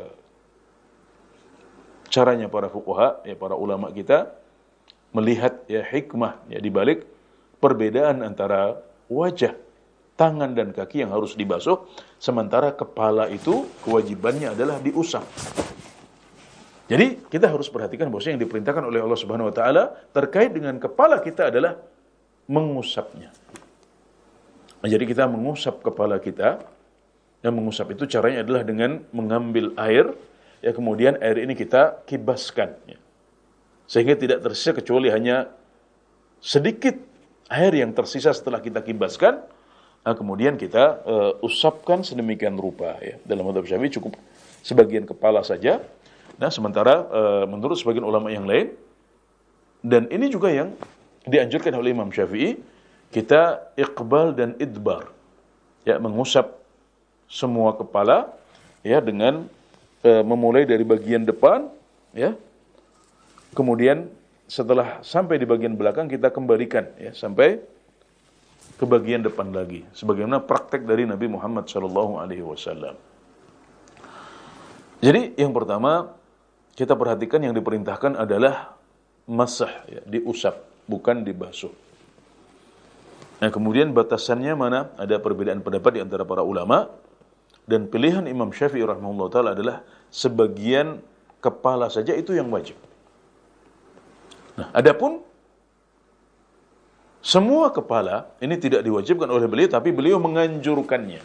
caranya para fuqaha, para ulama kita melihat hikmah di balik perbedaan antara wajah, tangan, dan kaki yang harus dibasuh, sementara kepala itu kewajibannya adalah diusap. Jadi kita harus perhatikan bahwa yang diperintahkan oleh Allah Subhanahu wa taala terkait dengan kepala kita adalah mengusapnya. Nah, jadi kita mengusap kepala kita, dan mengusap itu caranya adalah dengan mengambil air, kemudian air ini kita kibaskan, sehingga tidak tersisa kecuali hanya sedikit air yang tersisa setelah kita kibaskan. Nah, kemudian kita usapkan sedemikian rupa. Dalam mazhab Syafi'i cukup sebagian kepala saja. Nah, sementara menurut sebagian ulama yang lain, dan ini juga yang dianjurkan oleh Imam Syafi'i, kita iqbal dan idbar, mengusap semua kepala, dengan memulai dari bagian depan, kemudian setelah sampai di bagian belakang kita kembalikan, sampai ke bagian depan lagi, sebagaimana praktek dari Nabi Muhammad SAW. Jadi yang pertama kita perhatikan, yang diperintahkan adalah masah, diusap, bukan dibasuh. Nah, kemudian batasannya mana? Ada perbedaan pendapat di antara para ulama, dan pilihan Imam Syafi'i rahimahullah ta'ala adalah sebagian kepala saja itu yang wajib. Nah, adapun Semua kepala ini tidak diwajibkan oleh beliau, tapi beliau menganjurkannya.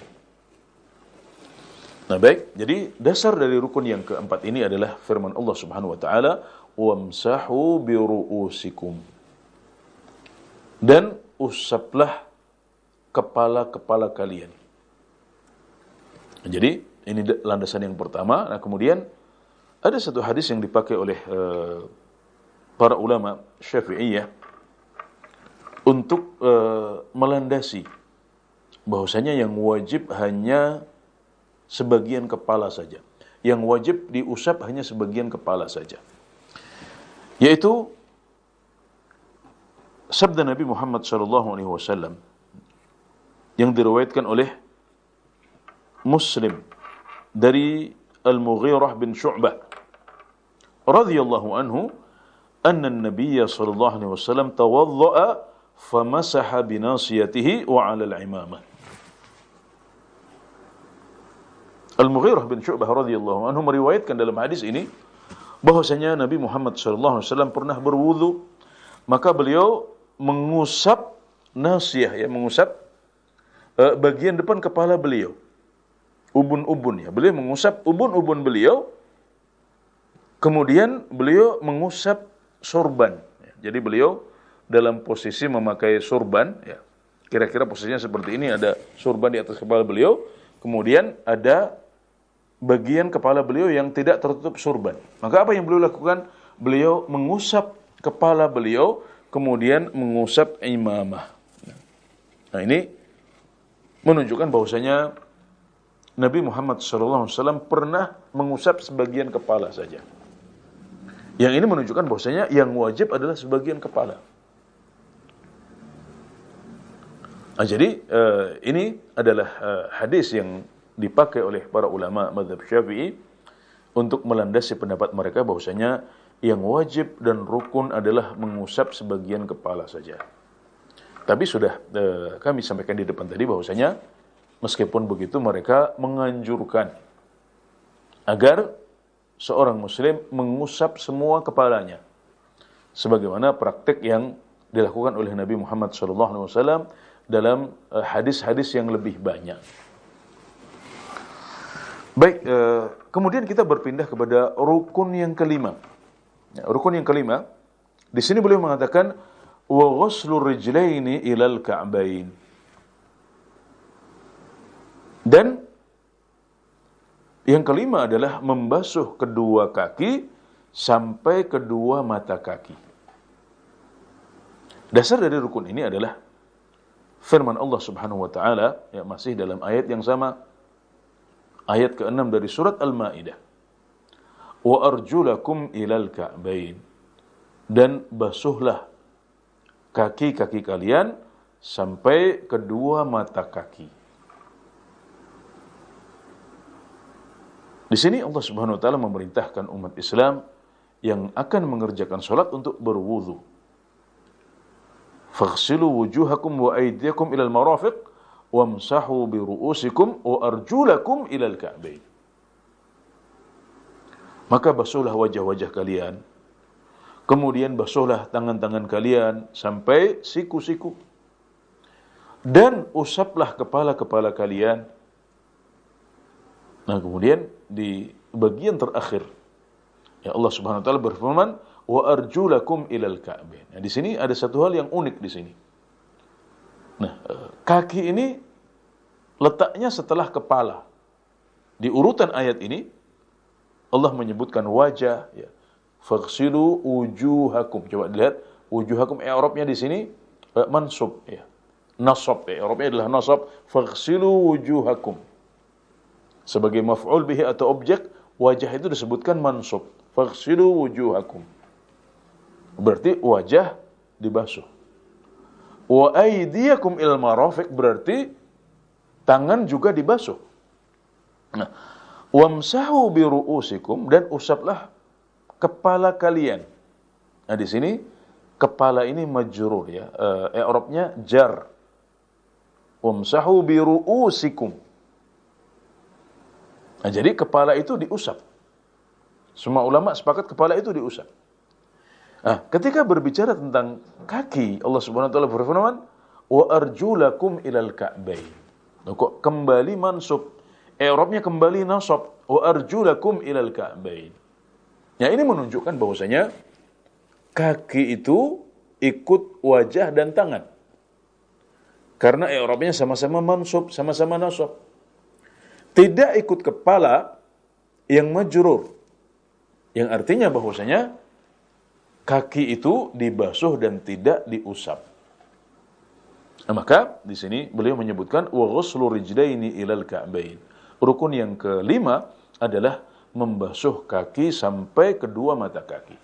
Nah baik, jadi dasar dari rukun yang keempat ini adalah firman Allah Subhanahu wa taala, "Wamsahu bi ru'usikum." Dan usaplah kepala-kepala kalian. Jadi ini landasan yang pertama. Nah kemudian ada satu hadis yang dipakai oleh para ulama Syafi'iyah untuk melandasi bahwasanya yang wajib hanya sebagian kepala saja. Yang wajib diusap hanya sebagian kepala saja. Yaitu sabda Nabi Muhammad SAW yang diriwayatkan oleh Muslim dari Al-Mughirah bin Syu'bah radhiyallahu anhu anna an-nabiy sallallahu alaihi wasallam tawadda'a famasaha binasiyatihi wa 'ala al-'imamah. Al-Mughirah bin Syu'bah radhiyallahu anhu meriwayatkan dalam hadis ini bahwasanya Nabi Muhammad sallallahu alaihi wasallam pernah berwudu, maka beliau mengusap nasiyah, ya, mengusap bagian depan kepala beliau, ubun-ubun, ya. Beliau mengusap ubun-ubun beliau, kemudian beliau mengusap sorban. Jadi beliau dalam posisi memakai sorban, ya. Kira-kira posisinya seperti ini, ada sorban di atas kepala beliau, kemudian ada bagian kepala beliau yang tidak tertutup sorban. Maka apa yang beliau lakukan? Beliau mengusap kepala beliau, kemudian mengusap imamah. Nah ini menunjukkan bahwasanya Nabi Muhammad SAW pernah mengusap sebagian kepala saja. Yang ini menunjukkan bahwasanya yang wajib adalah sebagian kepala. Nah, jadi ini adalah hadis yang dipakai oleh para ulama mazhab Syafi'i untuk melandasi pendapat mereka bahwasanya yang wajib dan rukun adalah mengusap sebagian kepala saja. Tapi sudah kami sampaikan di depan tadi bahwasanya meskipun begitu mereka menganjurkan agar seorang muslim mengusap semua kepalanya sebagaimana praktik yang dilakukan oleh Nabi Muhammad SAW dalam hadis-hadis yang lebih banyak. Baik, kemudian kita berpindah kepada rukun yang kelima. Ya, rukun yang kelima, di sini beliau mengatakan wa ghuslur rijlaini ilal ka'bain. Dan yang kelima adalah membasuh kedua kaki sampai kedua mata kaki. Dasar dari rukun ini adalah firman Allah Subhanahu wa taala, ya, masih dalam ayat yang sama, ayat ke-6 dari surat Al-Maidah. Wa arjulakum ilal ka'bain. Dan basuhlah kaki-kaki kalian sampai kedua mata kaki. Di sini Allah Subhanahu wa taala memerintahkan umat Islam yang akan mengerjakan salat untuk berwudu. Faghsilu wujuhakum wa aydiyakum ilal marafiq wamsahu bi ru'usikum wa arjulakum ilal ka'bain. Maka basuhlah wajah-wajah kalian, kemudian basuhlah tangan-tangan kalian sampai siku-siku, dan usaplah kepala-kepala kalian. Nah kemudian di bagian terakhir, ya, Allah Subhanahu wa taala berfirman wa arjulakum ilal ka'bain. Nah, di sini ada satu hal yang unik di sini. Nah, kaki ini letaknya setelah kepala. Di urutan ayat ini Allah menyebutkan wajah, ya. Faghsilu wujuhakum. Coba dilihat wujuhakum, i'rabnya di sini mansub, ya. Nasab, ya. I'rabnya adalah nasab. Faghsilu wujuhakum. Sebagai maf'ul bihi atau objek, wajah itu disebutkan mansub. Faghsilu wujuhakum. Berarti wajah dibasuh. Wa aydiyakum ilal marafiq, berarti tangan juga dibasuh. Nah, wamsahu bi ru'usikum, dan usaplah kepala kalian. Nah, di sini kepala ini majrur, ya. I'rabnya jar. Wamsahu bi ru'usikum. Nah, jadi kepala itu diusap. Semua ulama sepakat kepala itu diusap. Nah, ketika berbicara tentang kaki, Allah Subhanahu wa taala berfirman, "Wa arjulakum ilal ka'bain." Kok kembali mansub? I'rabnya kembali nasab. Wa arjulakum ilal ka'bain. Ya, ini menunjukkan bahwasanya kaki itu ikut wajah dan tangan. Karena i'rabnya sama-sama mansub, sama-sama nasab. Tidak ikut kepala yang majrur. Yang artinya bahwasanya kaki itu dibasuh dan tidak diusap. Nah, maka di sini beliau menyebutkan wa ghuslu rijlaini ilal ka'bain. Rukun yang kelima adalah membasuh kaki sampai kedua mata kaki.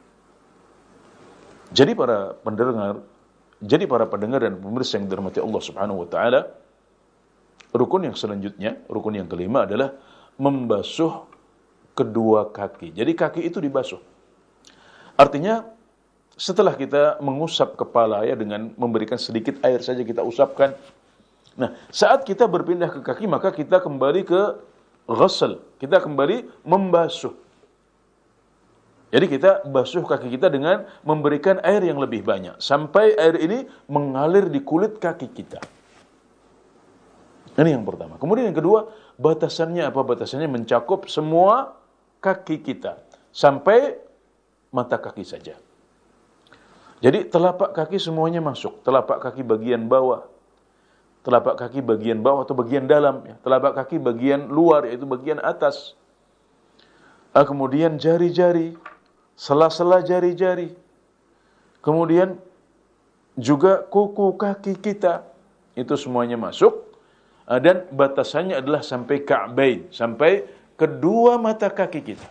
Jadi para pendengar dan pemirsa yang dirahmati Allah Subhanahu wa taala, rukun yang selanjutnya, rukun yang kelima adalah membasuh kedua kaki. Jadi kaki itu dibasuh. Artinya setelah kita mengusap kepala ya dengan memberikan sedikit air saja kita usapkan. Nah, saat kita berpindah ke kaki maka kita kembali ke ghusl, kita kembali membasuh. Jadi kita basuh kaki kita dengan memberikan air yang lebih banyak sampai air ini mengalir di kulit kaki kita. Ini yang pertama. Kemudian yang kedua, batasannya apa? Batasannya mencakup semua kaki kita sampai mata kaki saja. Jadi telapak kaki semuanya masuk. Telapak kaki bagian bawah, telapak kaki bagian bawah atau bagian dalam, ya. Telapak kaki bagian luar yaitu bagian atas. Kemudian jari-jari, sela-sela jari-jari. Kemudian juga kuku kaki kita. Itu semuanya masuk. Dan batasannya adalah sampai ka'bain, sampai kedua mata kaki kita.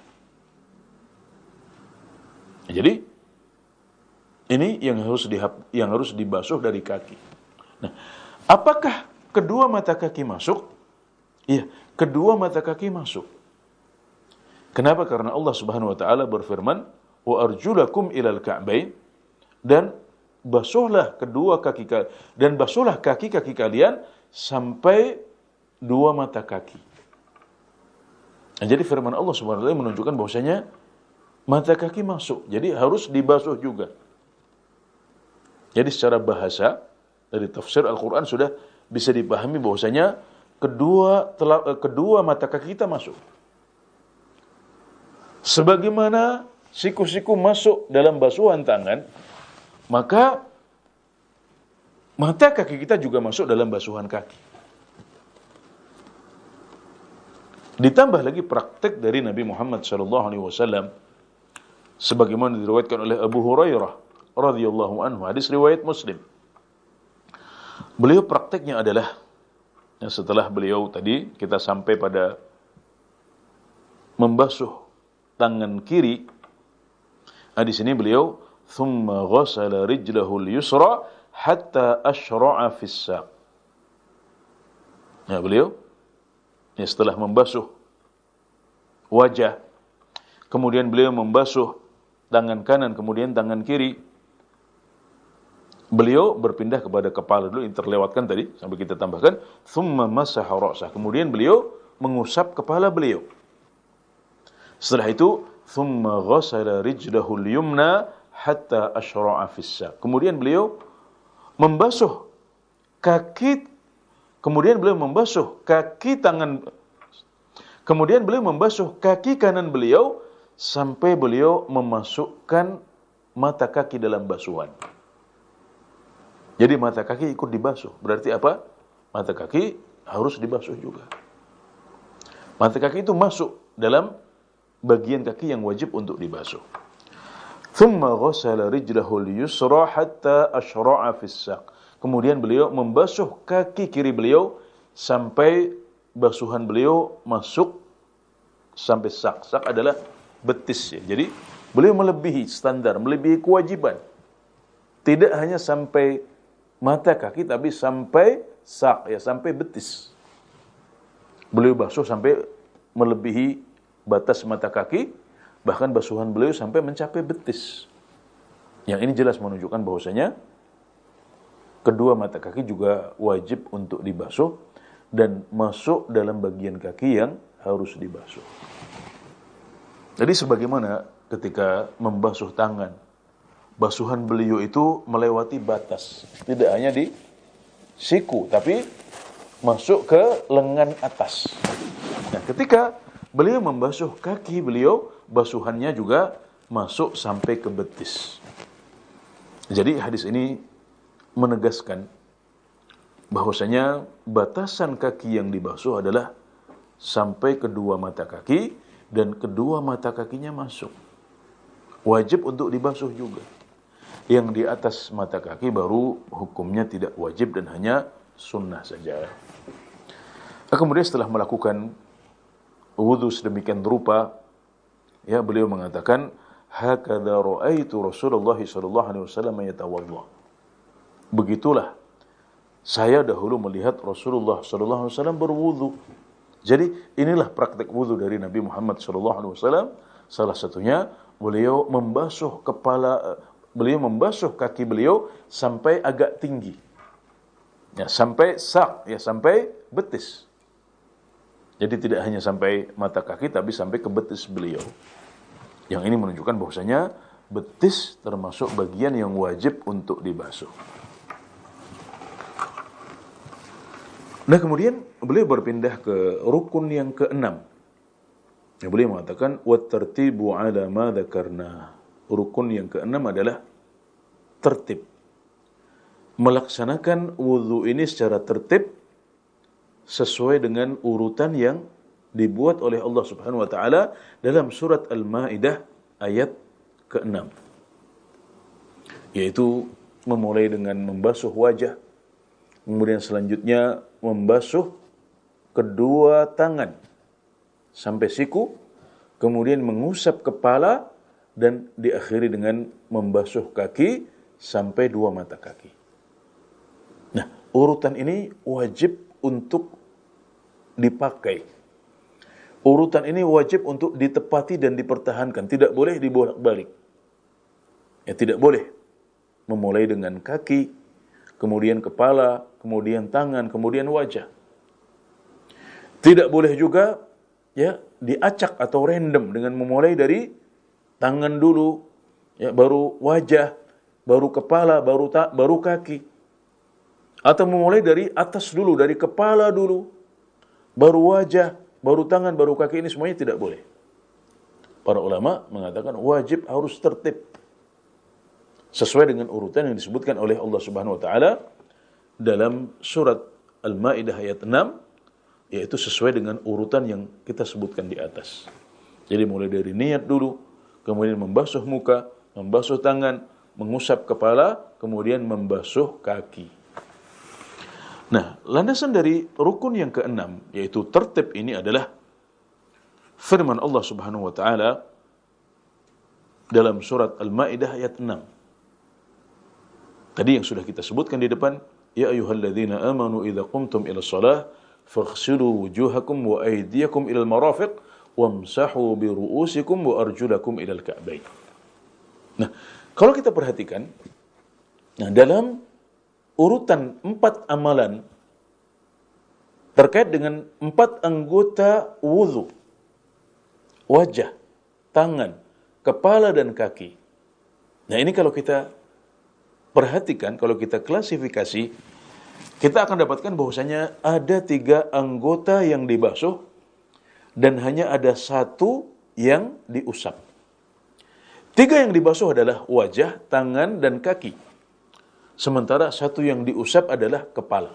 Jadi ini yang harus dibasuh dari kaki. Nah, apakah kedua mata kaki masuk? Iya, kedua mata kaki masuk. Kenapa? Karena Allah Subhanahu wa taala berfirman, "Wa arjulakum ilal ka'bain," dan basuhlah kedua kaki dan basuhlah kaki-kaki kalian sampai dua mata kaki. Nah, jadi firman Allah Subhanahu wa taala menunjukkan bahwasanya mata kaki masuk, jadi harus dibasuh juga. Jadi secara bahasa dari tafsir Al-Quran sudah bisa dipahami bahwasanya kedua mata kaki kita masuk. Sebagaimana siku-siku masuk dalam basuhan tangan, maka mata kaki kita juga masuk dalam basuhan kaki. Ditambah lagi praktek dari Nabi Muhammad SAW, sebagaimana diriwayatkan oleh Abu Hurairah radhiyallahu anhu, hadis riwayat Muslim. Beliau prakteknya adalah, setelah beliau tadi kita sampai pada membasuh tangan kiri, di sini beliau thumma ghasala rijlahul yusra hatta ashra'a fis saq. Ya, beliau setelah membasuh wajah, kemudian beliau membasuh tangan kanan, kemudian tangan kiri. Beliau berpindah kepada kepala dulu, yang terlewatkan tadi, sampai kita tambahkan thumma masaha ra'sah. Kemudian beliau mengusap kepala beliau. Setelah itu thumma ghasala rijlahul yumna hatta ashra'a fis saq. Kemudian beliau membasuh kaki, kemudian beliau membasuh kaki tangan, kemudian beliau membasuh kaki kanan beliau sampai beliau memasukkan mata kaki dalam basuhan. Jadi mata kaki ikut dibasuh. Berarti apa? Mata kaki harus dibasuh juga. Mata kaki itu masuk dalam bagian kaki yang wajib untuk dibasuh. Thumma ghasala rijlahul yusra hatta ashra'a fis saq. Kemudian beliau membasuh kaki kiri beliau sampai basuhan beliau masuk sampai sak. Sak adalah betis ya. Jadi beliau melebihi standar, melebihi kewajiban. Tidak hanya sampai mata kaki tapi sampai sak ya, sampai betis. Beliau basuh sampai melebihi batas mata kaki, bahkan basuhan beliau sampai mencapai betis. Yang ini jelas menunjukkan bahwasanya kedua mata kaki juga wajib untuk dibasuh dan masuk dalam bagian kaki yang harus dibasuh. Jadi sebagaimana ketika membasuh tangan, basuhan beliau itu melewati batas. Tidak hanya di siku, tapi masuk ke lengan atas. Nah, ketika beliau membasuh kaki beliau, basuhannya juga masuk sampai ke betis. Jadi hadis ini menegaskan bahwasanya batasan kaki yang dibasuh adalah sampai kedua mata kaki, dan kedua mata kakinya masuk. Wajib untuk dibasuh juga. Yang di atas mata kaki baru hukumnya tidak wajib dan hanya sunnah saja. Kemudian setelah melakukan wudu sedemikian rupa, ya, beliau mengatakan, hakadha ra'aitu Rasulullah sallallahu alaihi wasallam yatawadda. Begitulah saya dahulu melihat Rasulullah sallallahu alaihi wasallam berwudu. Jadi inilah praktek wudu dari Nabi Muhammad sallallahu alaihi wasallam. Salah satunya beliau membasuh kaki beliau sampai agak tinggi. Ya, sampai sak, ya, sampai betis. Jadi tidak hanya sampai mata kaki, tapi sampai ke betis beliau. Yang ini menunjukkan bahwasanya betis termasuk bagian yang wajib untuk dibasuh. Nah, kemudian beliau berpindah ke rukun yang keenam. Ya, beliau mengatakan wat-tartibu ala ma dzakarna. Rukun yang keenam adalah tertib. Melaksanakan wudu ini secara tertib sesuai dengan urutan yang dibuat oleh Allah Subhanahu wa taala dalam surat Al-Maidah ayat ke-6. Yaitu memulai dengan membasuh wajah, kemudian selanjutnya membasuh kedua tangan sampai siku, kemudian mengusap kepala, dan diakhiri dengan membasuh kaki sampai dua mata kaki. Nah, urutan ini wajib untuk dipakai. Urutan ini wajib untuk ditepati dan dipertahankan, tidak boleh dibolak-balik. Ya, tidak boleh memulai dengan kaki, kemudian kepala, kemudian tangan, kemudian wajah. Tidak boleh juga, ya, diacak atau random dengan memulai dari tangan dulu, ya, baru wajah, baru kepala, baru kaki. Atau memulai dari atas dulu, dari kepala dulu, baru wajah, baru tangan, baru kaki. Ini semuanya tidak boleh. Para ulama mengatakan wajib harus tertib sesuai dengan urutan yang disebutkan oleh Allah Subhanahu wa taala dalam surat Al-Maidah ayat 6, yaitu sesuai dengan urutan yang kita sebutkan di atas. Jadi mulai dari niat dulu, kemudian membasuh muka, membasuh tangan, mengusap kepala, kemudian membasuh kaki. Nah, landasan dari rukun yang keenam, yaitu tertib ini adalah firman Allah Subhanahu wa taala dalam surat Al-Maidah ayat 6. Tadi yang sudah kita sebutkan di depan, ya ayyuhalladzina amanu idza qumtum ila shalah faghsilu wujuhakum wa aydiyakum ila al-marafiq wamsahu bi ru'usikum wa arjulakum ila al-ka'bayn. Nah, kalau kita perhatikan, nah, dalam urutan 4 amalan terkait dengan 4 anggota wudu, wajah, tangan, kepala, dan kaki. Nah, ini kalau kita perhatikan, kalau kita klasifikasi, kita akan dapatkan bahwasanya ada 3 anggota yang dibasuh dan hanya ada 1 yang diusap. 3 yang dibasuh adalah wajah, tangan, dan kaki. Sementara 1 yang diusap adalah kepala.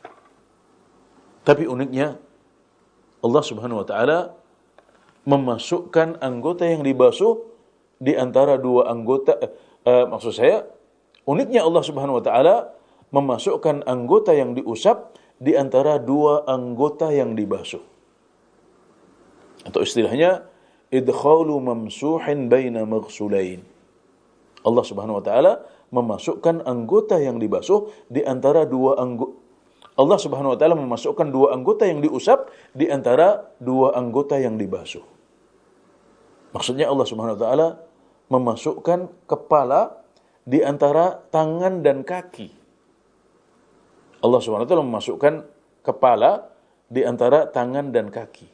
Tapi uniknya, Allah Subhanahu wa taala memasukkan anggota yang dibasuh di antara 2 anggota, uniknya Allah Subhanahu wa taala memasukkan anggota yang diusap di antara 2 anggota yang dibasuh. Atau istilahnya idkhalu mamsuhin baina maghsulain. Allah Subhanahu wa taala memasukkan anggota yang dibasuh di antara 2 anggota. Allah Subhanahu wa taala memasukkan 2 anggota yang diusap di antara 2 anggota yang dibasuh. Maksudnya Allah Subhanahu wa taala memasukkan kepala di antara tangan dan kaki. Allah Subhanahu wa taala memasukkan kepala di antara tangan dan kaki.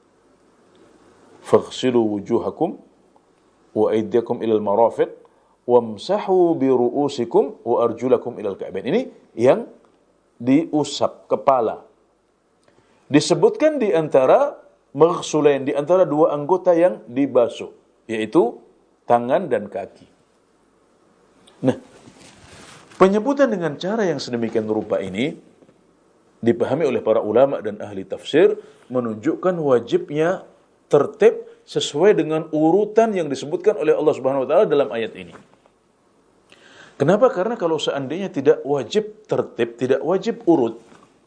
Faghsilu wujuhakum wa aydiyakum ila al-marafiq wamsahu bi ru'usikum wa arjulakum ilal ka'bain. Ini yang diusap kepala. Disebutkan di antara maghsulain, di antara dua anggota yang dibasuh, yaitu tangan dan kaki. Nah, penyebutan dengan cara yang sedemikian rupa ini dipahami oleh para ulama dan ahli tafsir menunjukkan wajibnya tertib sesuai dengan urutan yang disebutkan oleh Allah Subhanahu wa taala dalam ayat ini. Kenapa? Karena kalau seandainya tidak wajib tertib, tidak wajib urut,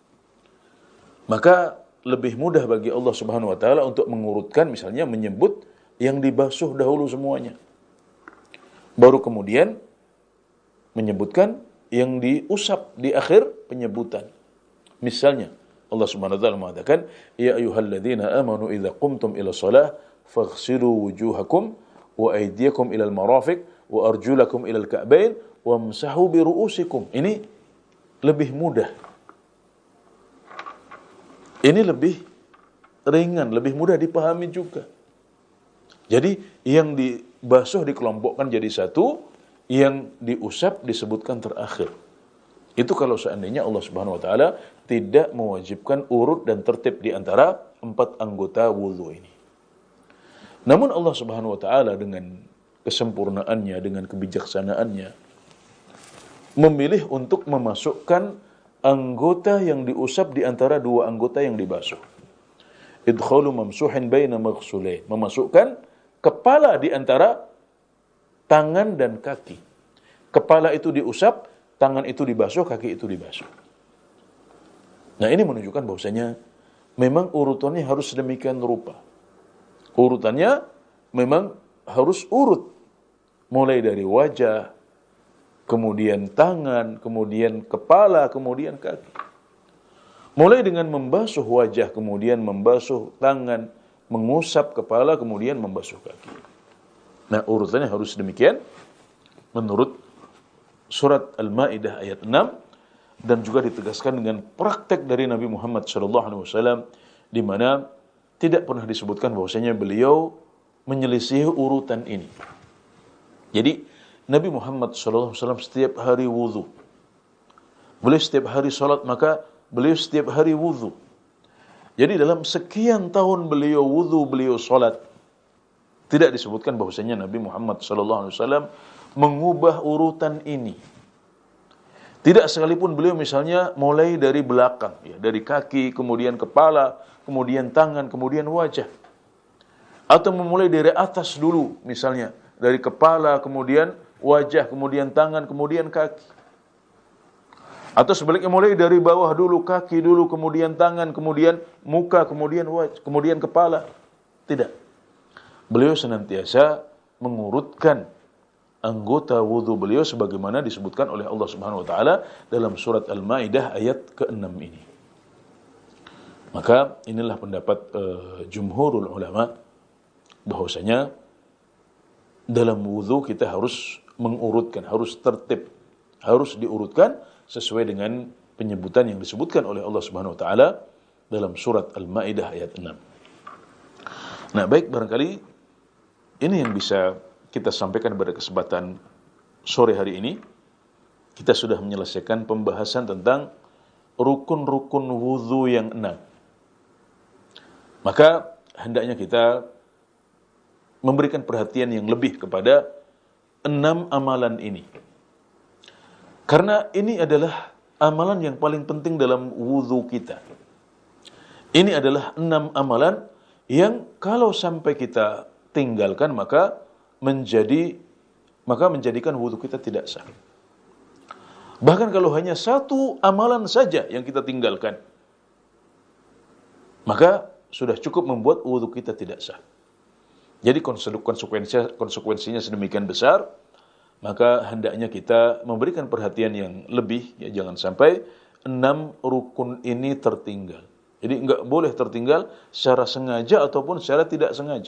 maka lebih mudah bagi Allah Subhanahu wa taala untuk mengurutkan, misalnya menyebut yang dibasuh dahulu semuanya. Baru kemudian menyebutkan yang diusap di akhir penyebutan. Misalnya Allah Subhanahu wa taala mengatakan, ya ayyuhalladzina amanu idza qumtum ila shalah faghsilu wujuhakum wa aydiyakum ila al-marafiq wa arjulakum ila al-ka'bain wamsahu bi ru'usikum. Ini lebih mudah. Ini lebih ringan, lebih mudah dipahami juga. Jadi yang dibasuh dikelompokkan jadi satu, yang diusap disebutkan terakhir. Itu kalau seandainya Allah Subhanahu wa taala tidak mewajibkan urut dan tertib di antara 4 anggota wudu ini. Namun Allah Subhanahu wa taala dengan kesempurnaannya, dengan kebijaksanaannya memilih untuk memasukkan anggota yang diusap di antara 2 anggota yang dibasuh. Idkhalu mamsuhin baina maghsulain, memasukkan kepala di antara tangan dan kaki. Kepala itu diusap, tangan itu dibasuh, kaki itu dibasuh. Nah, ini menunjukkan bahwasanya memang urutannya harus sedemikian rupa. Urutannya memang harus urut. Mulai dari wajah, kemudian tangan, kemudian kepala, kemudian kaki. Mulai dengan membasuh wajah, kemudian membasuh tangan, mengusap kepala, kemudian membasuh kaki. Nah, urutannya harus demikian menurut surat Al-Maidah ayat 6, dan juga ditegaskan dengan praktek dari Nabi Muhammad SAW, di mana tidak pernah disebutkan bahwasanya beliau menyelisihi urutan ini. Jadi Nabi Muhammad SAW setiap hari wudu. Beliau setiap hari salat, maka beliau setiap hari wudu. Jadi dalam sekian tahun beliau wudu, beliau salat, tidak disebutkan bahwasanya Nabi Muhammad SAW mengubah urutan ini. Tidak sekalipun beliau misalnya mulai dari belakang, ya, dari kaki, kemudian kepala, kemudian tangan, kemudian wajah. Atau memulai dari atas dulu, misalnya dari kepala, kemudian wajah, kemudian tangan, kemudian kaki. Atau sebaliknya mulai dari bawah dulu, kaki dulu, kemudian tangan, kemudian muka, kemudian wajah, kemudian kepala. Tidak. Beliau senantiasa mengurutkan anggota wudu beliau sebagaimana disebutkan oleh Allah Subhanahu wa taala dalam surat Al-Maidah ayat ke-6 ini. Maka inilah pendapat jumhurul ulama bahwasanya dalam wudu kita harus mengurutkan, harus tertib, harus diurutkan sesuai dengan penyebutan yang disebutkan oleh Allah Subhanahu wa taala dalam surat Al-Maidah ayat 6. Nah, baik, barangkali ini yang bisa kita sampaikan pada kesempatan sore hari ini. Kita sudah menyelesaikan pembahasan tentang rukun-rukun wudu yang 6. Maka hendaknya kita memberikan perhatian yang lebih kepada 6 amalan ini. Karena ini adalah amalan yang paling penting dalam wudu kita. Ini adalah 6 amalan yang kalau sampai kita tinggalkan maka menjadikan wudu kita tidak sah. Bahkan kalau hanya 1 amalan saja yang kita tinggalkan, maka sudah cukup membuat wudu kita tidak sah. Jadi konsekuensinya sedemikian besar, maka hendaknya kita memberikan perhatian yang lebih, ya, jangan sampai 6 rukun ini tertinggal. Jadi enggak boleh tertinggal secara sengaja ataupun secara tidak sengaja.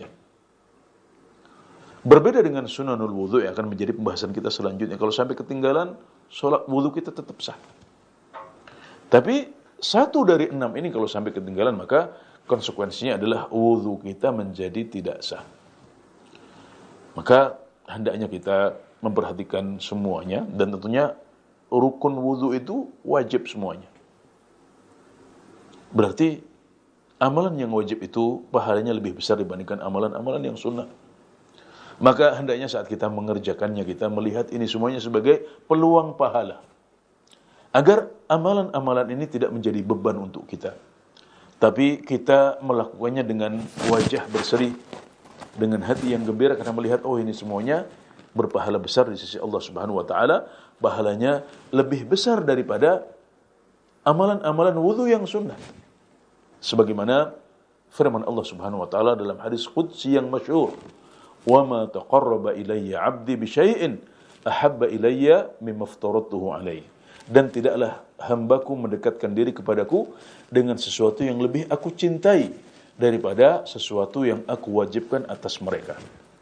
Berbeda dengan sunanul wudu yang akan menjadi pembahasan kita selanjutnya. Kalau sampai ketinggalan, sholat wudu kita tetap sah. Tapi 1 dari 6 ini kalau sampai ketinggalan, maka konsekuensinya adalah wudu kita menjadi tidak sah. Maka hendaknya kita memperhatikan semuanya, dan tentunya rukun wudu itu wajib semuanya. Berarti amalan yang wajib itu pahalanya lebih besar dibandingkan amalan-amalan yang sunnah. Maka hendaknya saat kita mengerjakannya, kita melihat ini semuanya sebagai peluang pahala, agar amalan-amalan ini tidak menjadi beban untuk kita, tapi kita melakukannya dengan wajah berseri, dengan hati yang gembira karena melihat, oh ini semuanya berpahala besar di sisi Allah Subhanahu wa taala, pahalanya lebih besar daripada amalan-amalan wudu yang sunnah. Sebagaimana firman Allah Subhanahu wa taala dalam hadis qudsi yang masyhur, "Wa ma taqarraba ilayya 'abdi bi syai'in ahabba ilayya mimma aftaradtuhu alaihi." Dan tidaklah hambaku mendekatkan diri kepadaku dengan sesuatu yang lebih aku cintai daripada sesuatu yang aku wajibkan atas mereka.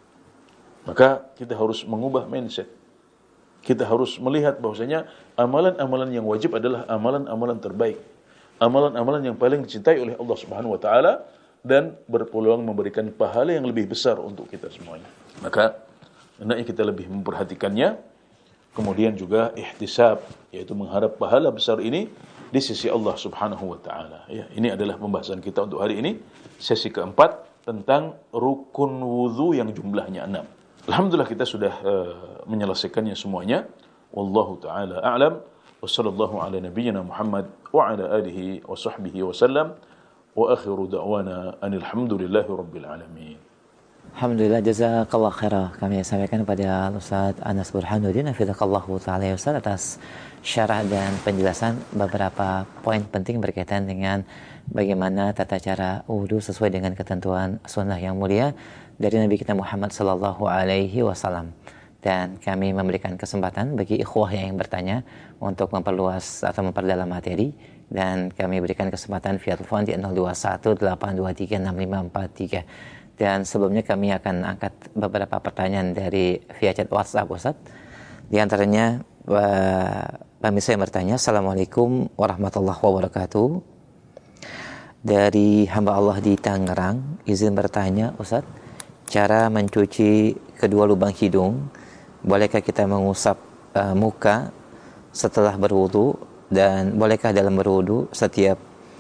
Maka kita harus mengubah mindset. Kita harus melihat bahwasanya amalan-amalan yang wajib adalah amalan-amalan terbaik, amalan-amalan yang paling dicintai oleh Allah Subhanahu wa taala, dan berpeluang memberikan pahala yang lebih besar untuk kita semuanya. Maka hendaknya kita lebih memperhatikannya. Kemudian juga ihtisab, yaitu mengharap pahala besar ini di sisi Allah Subhanahu wa taala. Ya, ini adalah pembahasan kita untuk hari ini, sesi keempat tentang rukun wudu yang jumlahnya 6. Alhamdulillah kita sudah menyelesaikannya semuanya. Wallahu taala a'lam. Wa sallallahu ala nabiyyina Muhammad wa ala alihi wa sahbihi wa sallam. Wa akhiru da'wana anil hamdulillahi rabbil alamin. Alhamdulillah, jazakallah khairah. Kami sampaikan kepada Ustaz Anas Burhanuddin hafizahullahu taala Ustaz atas syarah dan penjelasan beberapa poin penting berkaitan dengan bagaimana tata cara wudu sesuai dengan ketentuan sunnah yang mulia dari Nabi kita Muhammad sallallahu alaihi wasallam. Dan kami memberikan kesempatan bagi ikhwah yang bertanya untuk memperluas atau memperdalam materi, dan kami berikan kesempatan via telepon di 0218236543. Dan sebelumnya kami akan angkat beberapa pertanyaan dari via chat WhatsApp Ustaz. Di antaranya pemirsa yang bertanya, Assalamualaikum warahmatullahi wabarakatuh. Dari hamba Allah di Tangerang, izin bertanya Ustaz, cara mencuci kedua lubang hidung, bolehkah kita mengusap muka setelah berwudu, dan bolehkah dalam berwudu setiap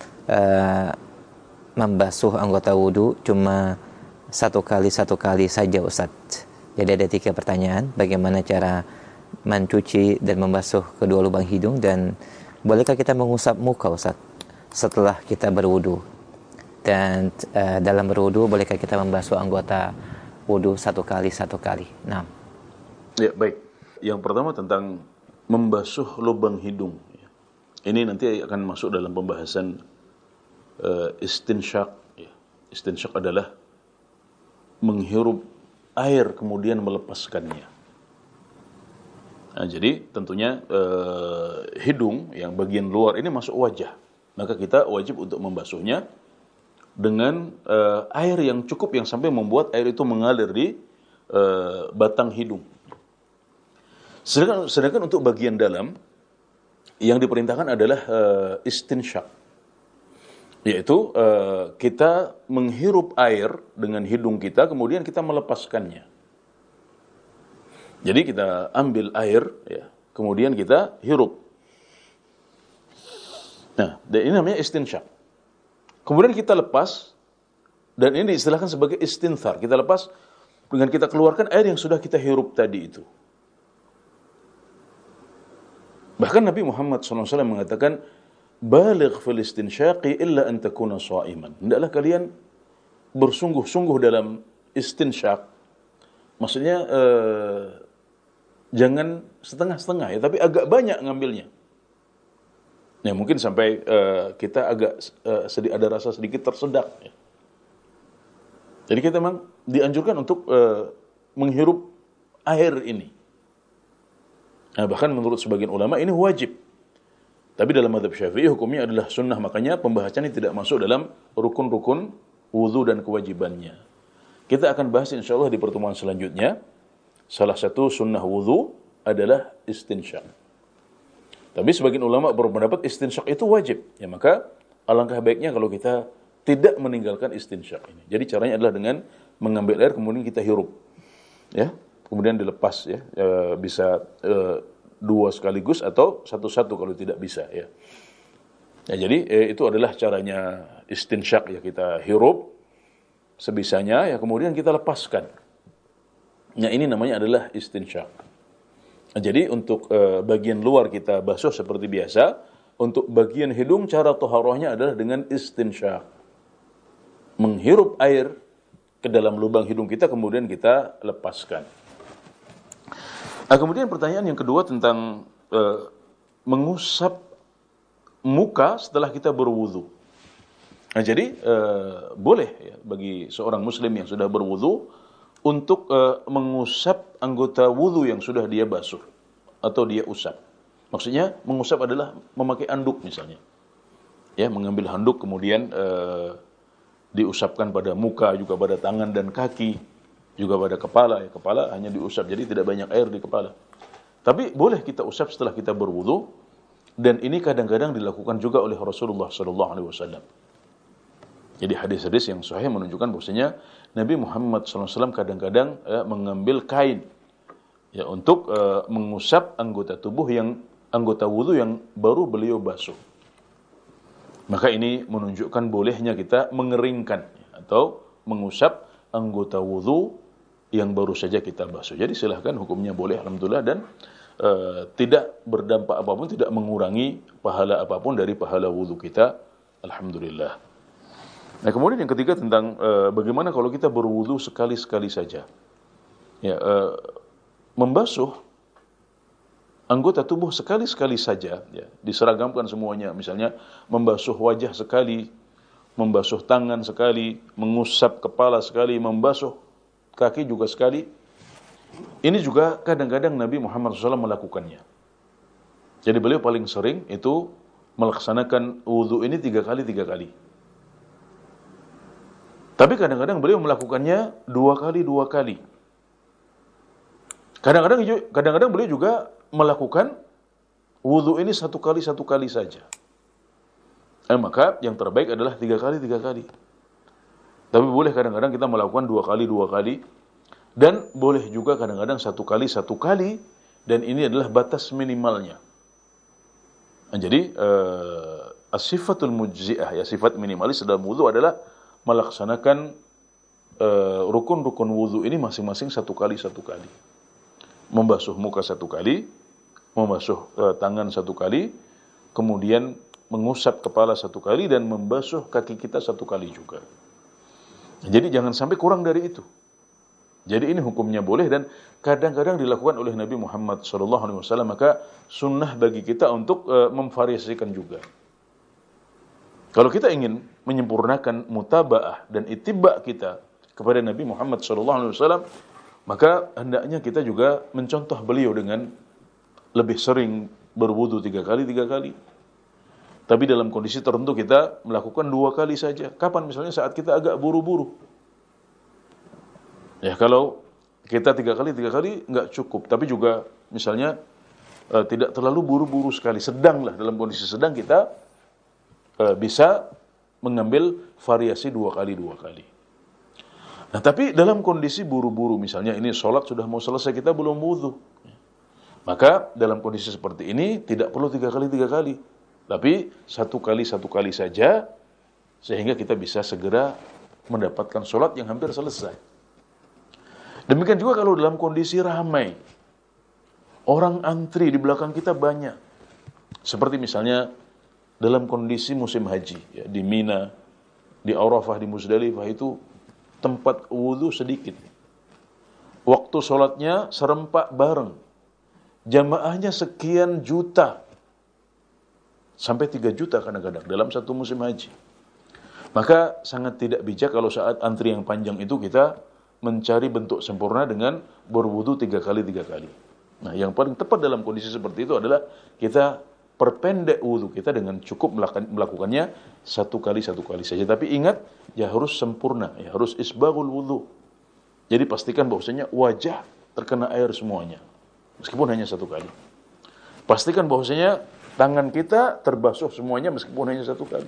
membasuh anggota wudu cuma satu kali saja Ustaz? Jadi ada 3 pertanyaan, bagaimana cara mencuci dan membasuh kedua lubang hidung, dan bolehkah kita mengusap muka Ustaz setelah kita berwudu, dan dalam berwudu bolehkah kita membasuh anggota wudu satu kali. Nah. Ya, baik. Yang pertama tentang membasuh lubang hidung. Ini nanti akan masuk dalam pembahasan istinsyak. Istinsyak adalah menghirup air kemudian melepaskannya. Nah, jadi tentunya hidung yang bagian luar ini masuk wajah, maka kita wajib untuk membasuhnya dengan air yang cukup, yang sampai membuat air itu mengalir di batang hidung. Sedangkan untuk bagian dalam yang diperintahkan adalah istinsyak, yaitu kita menghirup air dengan hidung kita, kemudian kita melepaskannya. Jadi kita ambil air, ya, kemudian kita hirup. Nah, dan ini namanya istinsyak. Kemudian kita lepas, dan ini diistilahkan sebagai istinthar. Kita lepas dengan kita keluarkan air yang sudah kita hirup tadi itu. Bahkan Nabi Muhammad SAW mengatakan, baligh fil istinsyaqi illa an takuna sha'iman. Hendaklah kalian bersungguh-sungguh dalam istinsyak. Maksudnya jangan setengah-setengah ya, tapi agak banyak ngambilnya. Ya, mungkin sampai kita agak ada rasa sedikit tersedak ya. Jadi kita memang dianjurkan untuk menghirup air ini. Nah, bahkan menurut sebagian ulama ini wajib. Tapi dalam mazhab Syafi'i hukumnya adalah sunnah, makanya pembahasannya tidak masuk dalam rukun-rukun wudu dan kewajibannya. Kita akan bahas insyaallah di pertemuan selanjutnya. Salah satu sunnah wudu adalah istinsyak. Tapi sebagian ulama berpendapat istinsyak itu wajib. Ya, maka alangkah baiknya kalau kita tidak meninggalkan istinsyak ini. Jadi caranya adalah dengan mengambil air kemudian kita hirup. Ya. kemudian dilepas ya, bisa dua sekaligus atau satu-satu kalau tidak bisa ya. Ya, jadi itu adalah caranya istinsyak ya, kita hirup sebisanya ya, kemudian kita lepaskan. Nah, ini namanya adalah istinsyak. Nah, jadi untuk bagian luar kita basuh seperti biasa, untuk bagian hidung cara taharahnya adalah dengan istinsyak. Menghirup air ke dalam lubang hidung kita kemudian kita lepaskan. Nah, kemudian pertanyaan yang kedua tentang mengusap muka setelah kita berwudu. Nah, jadi boleh ya bagi seorang muslim yang sudah berwudu untuk mengusap anggota wudu yang sudah dia basuh atau dia usap. Maksudnya mengusap adalah memakai anduk misalnya. Ya, mengambil handuk kemudian diusapkan pada muka, juga pada tangan dan kaki, juga pada kepala. Ya, kepala hanya diusap, jadi tidak banyak air di kepala. Tapi boleh kita usap setelah kita berwudu, dan ini kadang-kadang dilakukan juga oleh Rasulullah SAW. Jadi hadis-hadis yang sahih menunjukkan bahwasanya Nabi Muhammad SAW kadang-kadang mengambil kain ya untuk mengusap anggota tubuh yang anggota wudu yang baru beliau basuh. Maka ini menunjukkan bolehnya kita mengeringkan atau mengusap anggota wudu yang baru saja kita basuh. Jadi silahkan, hukumnya boleh, alhamdulillah, dan tidak berdampak apapun, tidak mengurangi pahala apapun dari pahala wudu kita, alhamdulillah. Nah, kemudian yang ketiga tentang bagaimana kalau kita berwudu sekali-sekali saja. Ya, membasuh anggota tubuh sekali-sekali saja, ya, diseragamkan semuanya. Misalnya membasuh wajah sekali, membasuh tangan sekali, mengusap kepala sekali, membasuh kaki juga sekali. Ini juga kadang-kadang Nabi Muhammad SAW melakukannya. Jadi beliau paling sering itu melaksanakan wudu ini 3 kali. Tapi kadang-kadang beliau melakukannya 2 kali. Kadang-kadang beliau juga melakukan wudu ini 1 kali saja. Maka yang terbaik adalah 3 kali. Tapi boleh kadang-kadang kita melakukan 2 kali. Dan boleh juga kadang-kadang 1 kali, dan ini adalah batas minimalnya. Nah, jadi as-sifatul mujzi'ah, ya, sifat minimalis dalam wudu adalah melaksanakan rukun-rukun wudu ini masing-masing 1 kali. Membasuh muka 1 kali, membasuh tangan 1 kali, kemudian mengusap kepala 1 kali, dan membasuh kaki kita 1 kali juga. Jadi jangan sampai kurang dari itu. Jadi ini hukumnya boleh dan kadang-kadang dilakukan oleh Nabi Muhammad SAW. Maka sunnah bagi kita untuk memvariasikan juga. Kalau kita ingin menyempurnakan mutaba'ah dan ittiba kita kepada Nabi Muhammad SAW, maka hendaknya kita juga mencontoh beliau dengan lebih sering berwudu 3 kali. Tapi dalam kondisi tertentu kita melakukan 2 kali saja. Kapan? Misalnya saat kita agak buru-buru. Ya, kalau kita 3 kali nggak cukup. Tapi juga misalnya tidak terlalu buru-buru sekali. Sedanglah, dalam kondisi sedang kita bisa mengambil variasi 2 kali. Nah, tapi dalam kondisi buru-buru, misalnya ini sholat sudah mau selesai, kita belum wudu. Maka dalam kondisi seperti ini tidak perlu 3 kali. Tapi 1 kali saja, sehingga kita bisa segera mendapatkan sholat yang hampir selesai. Demikian juga kalau dalam kondisi ramai, orang antri di belakang kita banyak. Seperti misalnya dalam kondisi musim haji, ya, di Mina, di Arafah, di Muzdalifah, itu tempat wudu sedikit. Waktu sholatnya serempak bareng. Jamaahnya sekian juta. Sampai 3 juta kadang-kadang dalam satu musim haji. Maka sangat tidak bijak kalau saat antri yang panjang itu kita mencari bentuk sempurna dengan berwudu 3 kali. Nah, yang paling tepat dalam kondisi seperti itu adalah kita perpendek wudu kita dengan cukup melakukannya 1 kali saja. Tapi ingat, ya harus sempurna, ya harus isbaghul wudu. Jadi pastikan bahwasanya wajah terkena air semuanya, meskipun hanya 1 kali. Pastikan bahwasanya tangan kita terbasuh semuanya meskipun hanya 1 kali.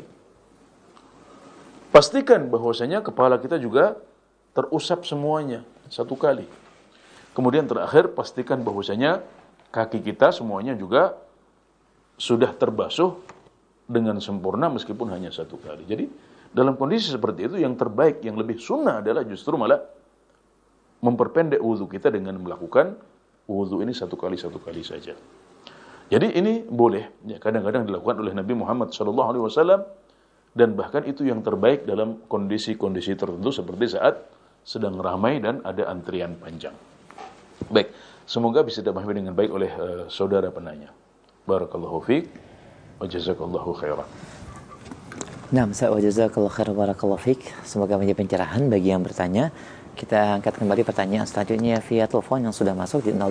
Pastikan bahwasanya kepala kita juga terusap semuanya 1 kali. Kemudian terakhir, pastikan bahwasanya kaki kita semuanya juga sudah terbasuh dengan sempurna meskipun hanya satu kali. Jadi dalam kondisi seperti itu yang terbaik, yang lebih sunnah adalah justru malah memperpendek wudhu kita dengan melakukan wudhu ini satu kali saja. Jadi ini boleh, ya, kadang-kadang dilakukan oleh Nabi Muhammad SAW, dan bahkan itu yang terbaik dalam kondisi-kondisi tertentu seperti saat sedang ramai dan ada antrian panjang. Baik, semoga bisa dipahami dengan baik oleh saudara penanya. Barakallahu fiik wa jazakallahu khairan. Nah, wa jazakallahu khairan barakallahu fiik. Semoga menjadi pencerahan bagi yang bertanya. Kita angkat kembali pertanyaan selanjutnya via telepon yang sudah masuk di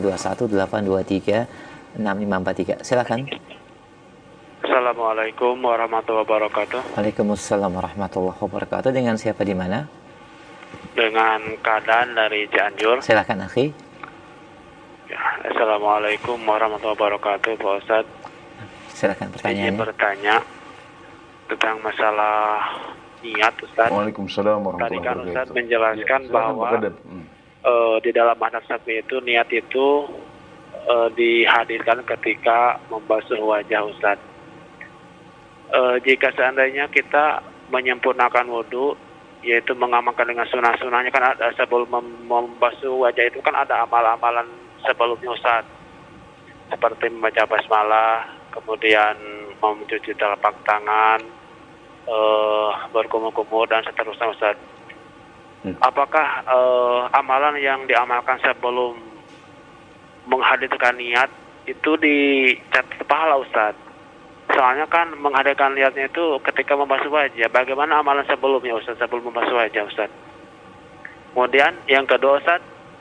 0218236543. Silakan. Assalamualaikum warahmatullahi wabarakatuh. Waalaikumsalam warahmatullahi wabarakatuh. Dengan siapa di mana? Dengan Kadan dari Cianjur. Silakan, akhi. Ya, Assalamualaikum warahmatullahi wabarakatuh, Pak Ustadz. Silakan pertanyaannya. Ingin bertanya tentang masalah niat, Ustadz. Waalaikumsalam warahmatullahi Tadi kan wabarakatuh. Ustadz menjelaskan Ya, bahwa di dalam mazhab Syafi'i itu niat itu dihadirkan ketika membasuh wajah, Ustadz. Jika seandainya kita menyempurnakan wudhu, yaitu mengamalkan dengan sunnah-sunnahnya, kan ada sebelum membasuh wajah itu kan ada amalan-amalan sebelumnya, Ustaz, seperti membaca basmalah, kemudian mencuci telapak tangan, berkumur-kumur dan seterusnya, Ustaz. Apakah amalan yang diamalkan sebelum menghadirkan niat itu dicatat pahala, Ustaz? Soalnya kan menghadirkan niatnya itu ketika membasuh wajah. Bagaimana amalan sebelumnya, Ustaz, sebelum membasuh wajah, Ustaz? Kemudian yang kedua, Ustaz,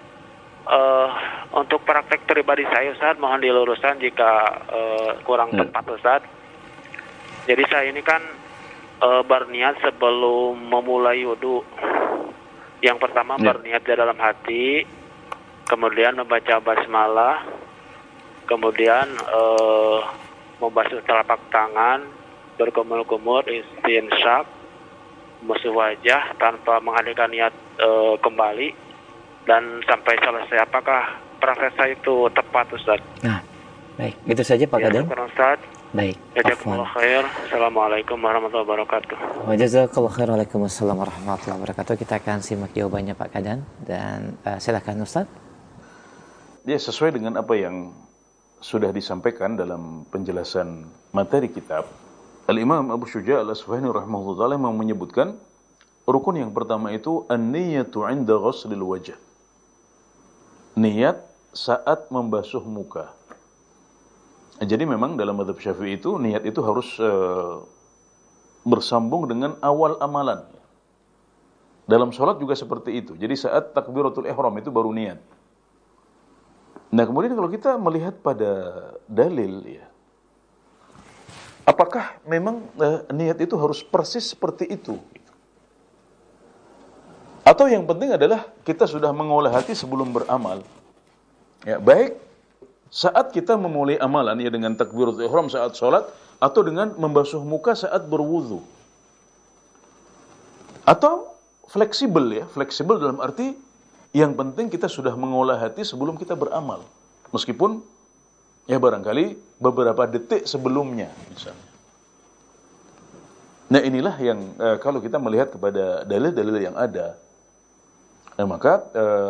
untuk praktek pribadi saya, Ustaz, mohon diluruskan jika kurang tepat, Ustaz. Jadi saya ini kan berniat sebelum memulai wudhu. Yang pertama berniat di dalam hati, kemudian membaca basmalah, kemudian membasuh telapak tangan, berkumur-kumur, istinsyak, membasuh wajah tanpa menghadirkan niat kembali, dan sampai selesai. Apakah praktek saya itu tepat, Ustaz? Nah, baik. Itu saja Pak Kadan. Ya, Ustaz. Baik. Jazakumullah khair. Assalamualaikum warahmatullahi wabarakatuh. Wa jazakallahu khair. Waalaikumsalam warahmatullahi wabarakatuh. Kita akan simak jawabannya Pak Kadan, dan silakan Ustaz. Ya, sesuai dengan apa yang sudah disampaikan dalam penjelasan materi kitab, Al-Imam Abu Syuja' Al-Asfahani rahimahullah ta'ala menyebutkan rukun yang pertama itu an-niyatu 'inda ghuslil wajh. Niat saat membasuh muka. Jadi memang dalam mazhab Syafi'i itu niat itu harus bersambung dengan awal amalan. Dalam sholat juga seperti itu. Jadi saat takbiratul ihram itu baru niat. Nah, kemudian kalau kita melihat pada dalil, ya, apakah memang niat itu harus persis seperti itu? Atau yang penting adalah kita sudah mengolah hati sebelum beramal. Ya, baik saat kita memulai amalan, ya, dengan takbiratul ihram saat sholat, atau dengan membasuh muka saat berwudu. Atau fleksibel, ya, fleksibel dalam arti yang penting kita sudah mengolah hati sebelum kita beramal. Meskipun ya barangkali beberapa detik sebelumnya misalnya. Nah, inilah yang kalau kita melihat kepada dalil-dalil yang ada, maka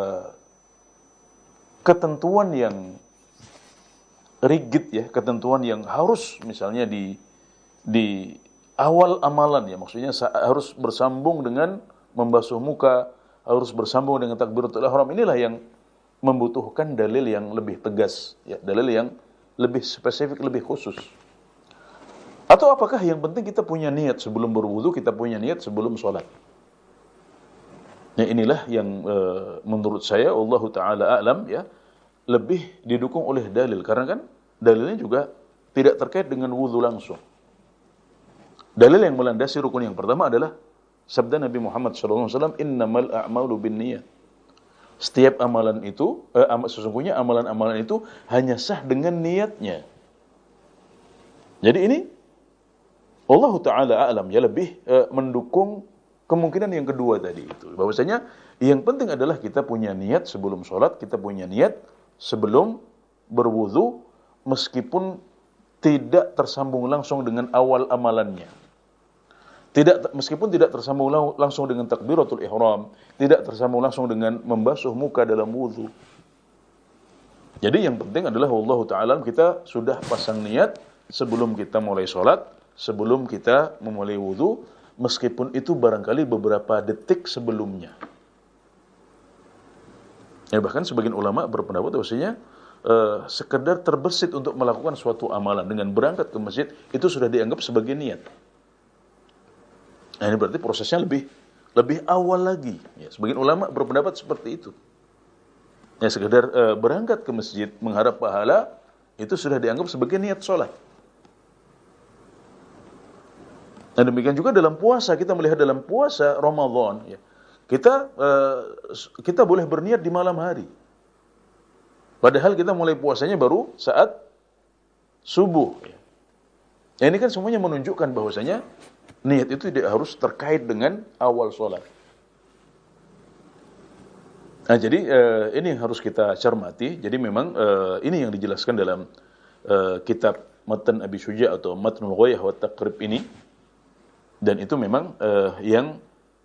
ketentuan yang rigid, ya, ketentuan yang harus misalnya di awal amalan, ya, maksudnya harus bersambung dengan membasuh muka, harus bersambung dengan takbiratul ihram, inilah yang membutuhkan dalil yang lebih tegas, ya, dalil yang lebih spesifik, lebih khusus. Atau apakah yang penting kita punya niat sebelum berwudu, kita punya niat sebelum sholat? Nah, inilah yang menurut saya, Allahu ta'ala a'lam, ya, lebih didukung oleh dalil. Karena kan dalilnya juga tidak terkait dengan wudu langsung. Dalil yang melandasi rukun yang pertama adalah sabda Nabi Muhammad SAW, innamal a'malu binniyat. Setiap amalan itu, sesungguhnya amalan-amalan itu hanya sah dengan niatnya. Jadi ini Allah Ta'ala a'lam, ya, lebih mendukung kemungkinan yang kedua tadi itu. Bahwasanya yang penting adalah kita punya niat sebelum sholat, kita punya niat sebelum berwudu, meskipun tidak tersambung langsung dengan awal amalannya. Meskipun tidak tersambung langsung dengan takbiratul ihram, tidak tersambung langsung dengan membasuh muka dalam wudu. Jadi yang penting adalah wallahu ta'ala kita sudah pasang niat sebelum kita mulai sholat, sebelum kita memulai wudu, meskipun itu barangkali beberapa detik sebelumnya. Ya, bahkan sebagian ulama berpendapat bahwasanya sekedar terbersit untuk melakukan suatu amalan dengan berangkat ke masjid itu sudah dianggap sebagai niat. Nah, ini berarti prosesnya lebih awal lagi. Ya, sebagian ulama berpendapat seperti itu. Ya, sekedar berangkat ke masjid mengharap pahala itu sudah dianggap sebagai niat sholat. Nah, demikian juga dalam puasa, kita melihat dalam puasa Ramadan, ya, kita boleh berniat di malam hari. Padahal kita mulai puasanya baru saat subuh. Ya, ini kan semuanya menunjukkan bahwasanya niat itu tidak harus terkait dengan awal sholat. Nah, jadi ini yang harus kita cermati. Jadi memang ini yang dijelaskan dalam kitab Matan Abi Syuja' atau Matnul Ghayah wa Taqrib ini. Dan itu memang yang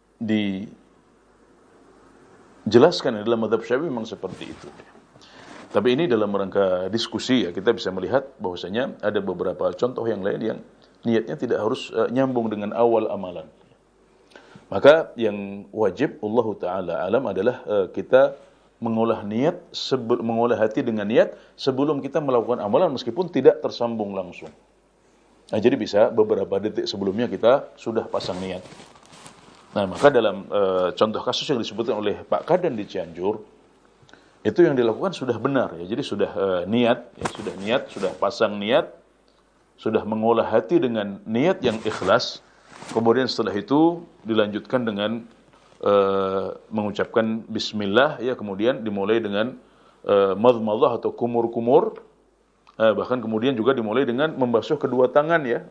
dijelaskan dalam mazhab Syafi'i memang seperti itu. Tapi ini dalam rangka diskusi ya, kita bisa melihat bahwasanya ada beberapa contoh yang lain yang niatnya tidak harus nyambung dengan awal amalan. Maka yang wajib Allah Ta'ala alam adalah kita mengolah hati dengan niat sebelum kita melakukan amalan meskipun tidak tersambung langsung. Nah, jadi bisa beberapa detik sebelumnya kita sudah pasang niat. Nah, maka dalam contoh kasus yang disebutkan oleh Pak Kadan di Cianjur, itu yang dilakukan sudah benar ya. Jadi sudah sudah pasang niat, sudah mengolah hati dengan niat yang ikhlas. Kemudian setelah itu dilanjutkan dengan mengucapkan bismillah ya, kemudian dimulai dengan madmadah atau kumur-kumur. Bahkan kemudian juga dimulai dengan membasuh kedua tangan ya,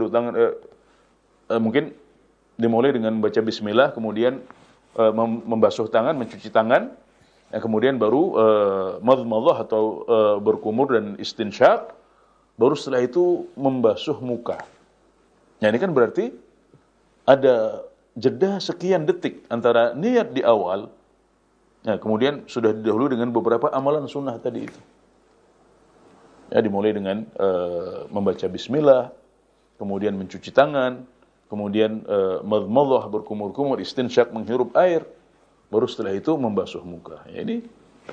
mungkin dimulai dengan membaca bismillah, kemudian membasuh tangan, mencuci tangan, kemudian baru madmadah atau berkumur dan istinsyaq, baru setelah itu membasuh muka. Nah, ini kan berarti ada jeda sekian detik antara niat di awal, kemudian sudah didahului dengan beberapa amalan sunnah tadi itu. Ya, dimulai dengan membaca bismillah, kemudian mencuci tangan, kemudian madmadah, berkumur-kumur, istinsyaq, menghirup air, baru setelah itu membasuh muka. Ya, ini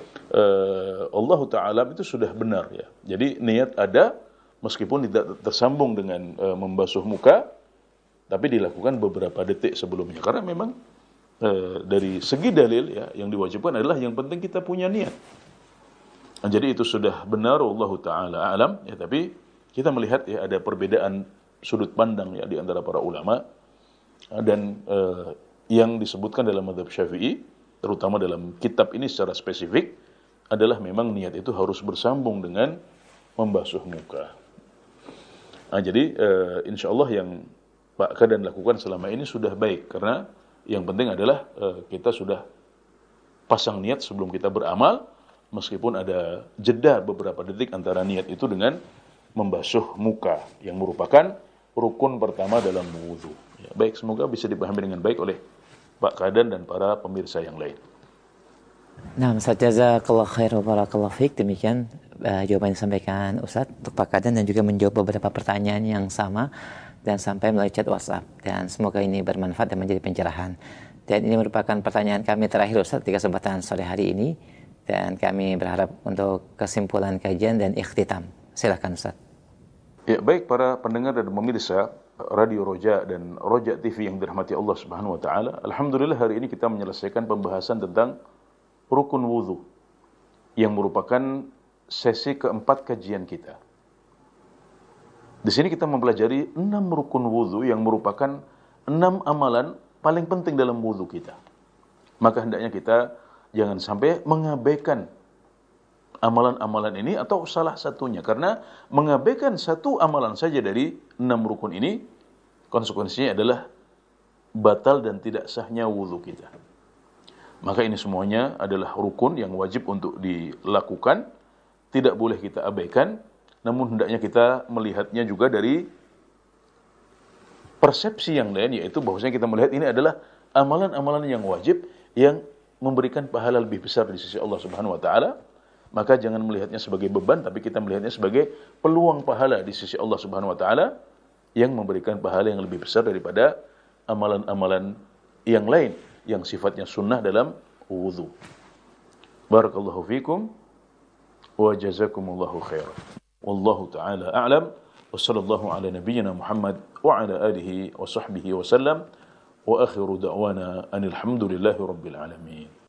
Allah Ta'ala itu sudah benar ya. Jadi niat ada meskipun tidak tersambung dengan membasuh muka, tapi dilakukan beberapa detik sebelumnya. Karena memang dari segi dalil ya, yang diwajibkan adalah yang penting kita punya niat. Nah, jadi itu sudah benar Allah Ta'ala alam ya, tapi kita melihat ya ada perbedaan sudut pandang ya di antara para ulama, dan yang disebutkan dalam mazhab Syafi'i terutama dalam kitab ini secara spesifik adalah memang niat itu harus bersambung dengan membasuh muka. Nah, jadi insyaallah yang Pak Kadan lakukan selama ini sudah baik, karena yang penting adalah kita sudah pasang niat sebelum kita beramal, meskipun ada jeda beberapa detik antara niat itu dengan membasuh muka yang merupakan rukun pertama dalam wudu. Ya, baik, semoga bisa dipahami dengan baik oleh Pak Kadan dan para pemirsa yang lain. Nah, Ustaz, jazakallahu khairan wa barakallahu fiik. Demikian jawaban yang disampaikan Ustaz untuk Pak Kadan dan juga menjawab beberapa pertanyaan yang sama dan sampai melalui chat WhatsApp. Dan semoga ini bermanfaat dan menjadi pencerahan. Dan ini merupakan pertanyaan kami terakhir Ustaz di kesempatan sore hari ini. Dan kami berharap untuk kesimpulan kajian dan ikhtitam. Silakan Ustaz. Ya, baik para pendengar dan pemirsa Radio Roja dan Roja TV yang dirahmati Allah Subhanahu wa taala. Alhamdulillah hari ini kita menyelesaikan pembahasan tentang rukun wudu yang merupakan sesi keempat kajian kita. Di sini kita mempelajari 6 rukun wudu yang merupakan 6 amalan paling penting dalam wudu kita. Maka hendaknya kita jangan sampai mengabaikan amalan-amalan ini atau salah satunya, karena mengabaikan satu amalan saja dari 6 rukun ini konsekuensinya adalah batal dan tidak sahnya wudu kita. Maka ini semuanya adalah rukun yang wajib untuk dilakukan, tidak boleh kita abaikan, namun hendaknya kita melihatnya juga dari persepsi yang lain, yaitu bahwasanya kita melihat ini adalah amalan-amalan yang wajib yang memberikan pahala lebih besar di sisi Allah Subhanahu wa taala. Maka jangan melihatnya sebagai beban, tapi kita melihatnya sebagai peluang pahala di sisi Allah Subhanahu wa taala yang memberikan pahala yang lebih besar daripada amalan-amalan yang lain yang sifatnya sunnah dalam wudu. Barakallahu fikum wa jazakumullahu khairan. Wallahu taala a'lam. Wa sallallahu ala nabiyyina Muhammad wa ala alihi wa sahbihi wa sallam. Wa akhiru da'wana anil hamdulillahi rabbil alamin.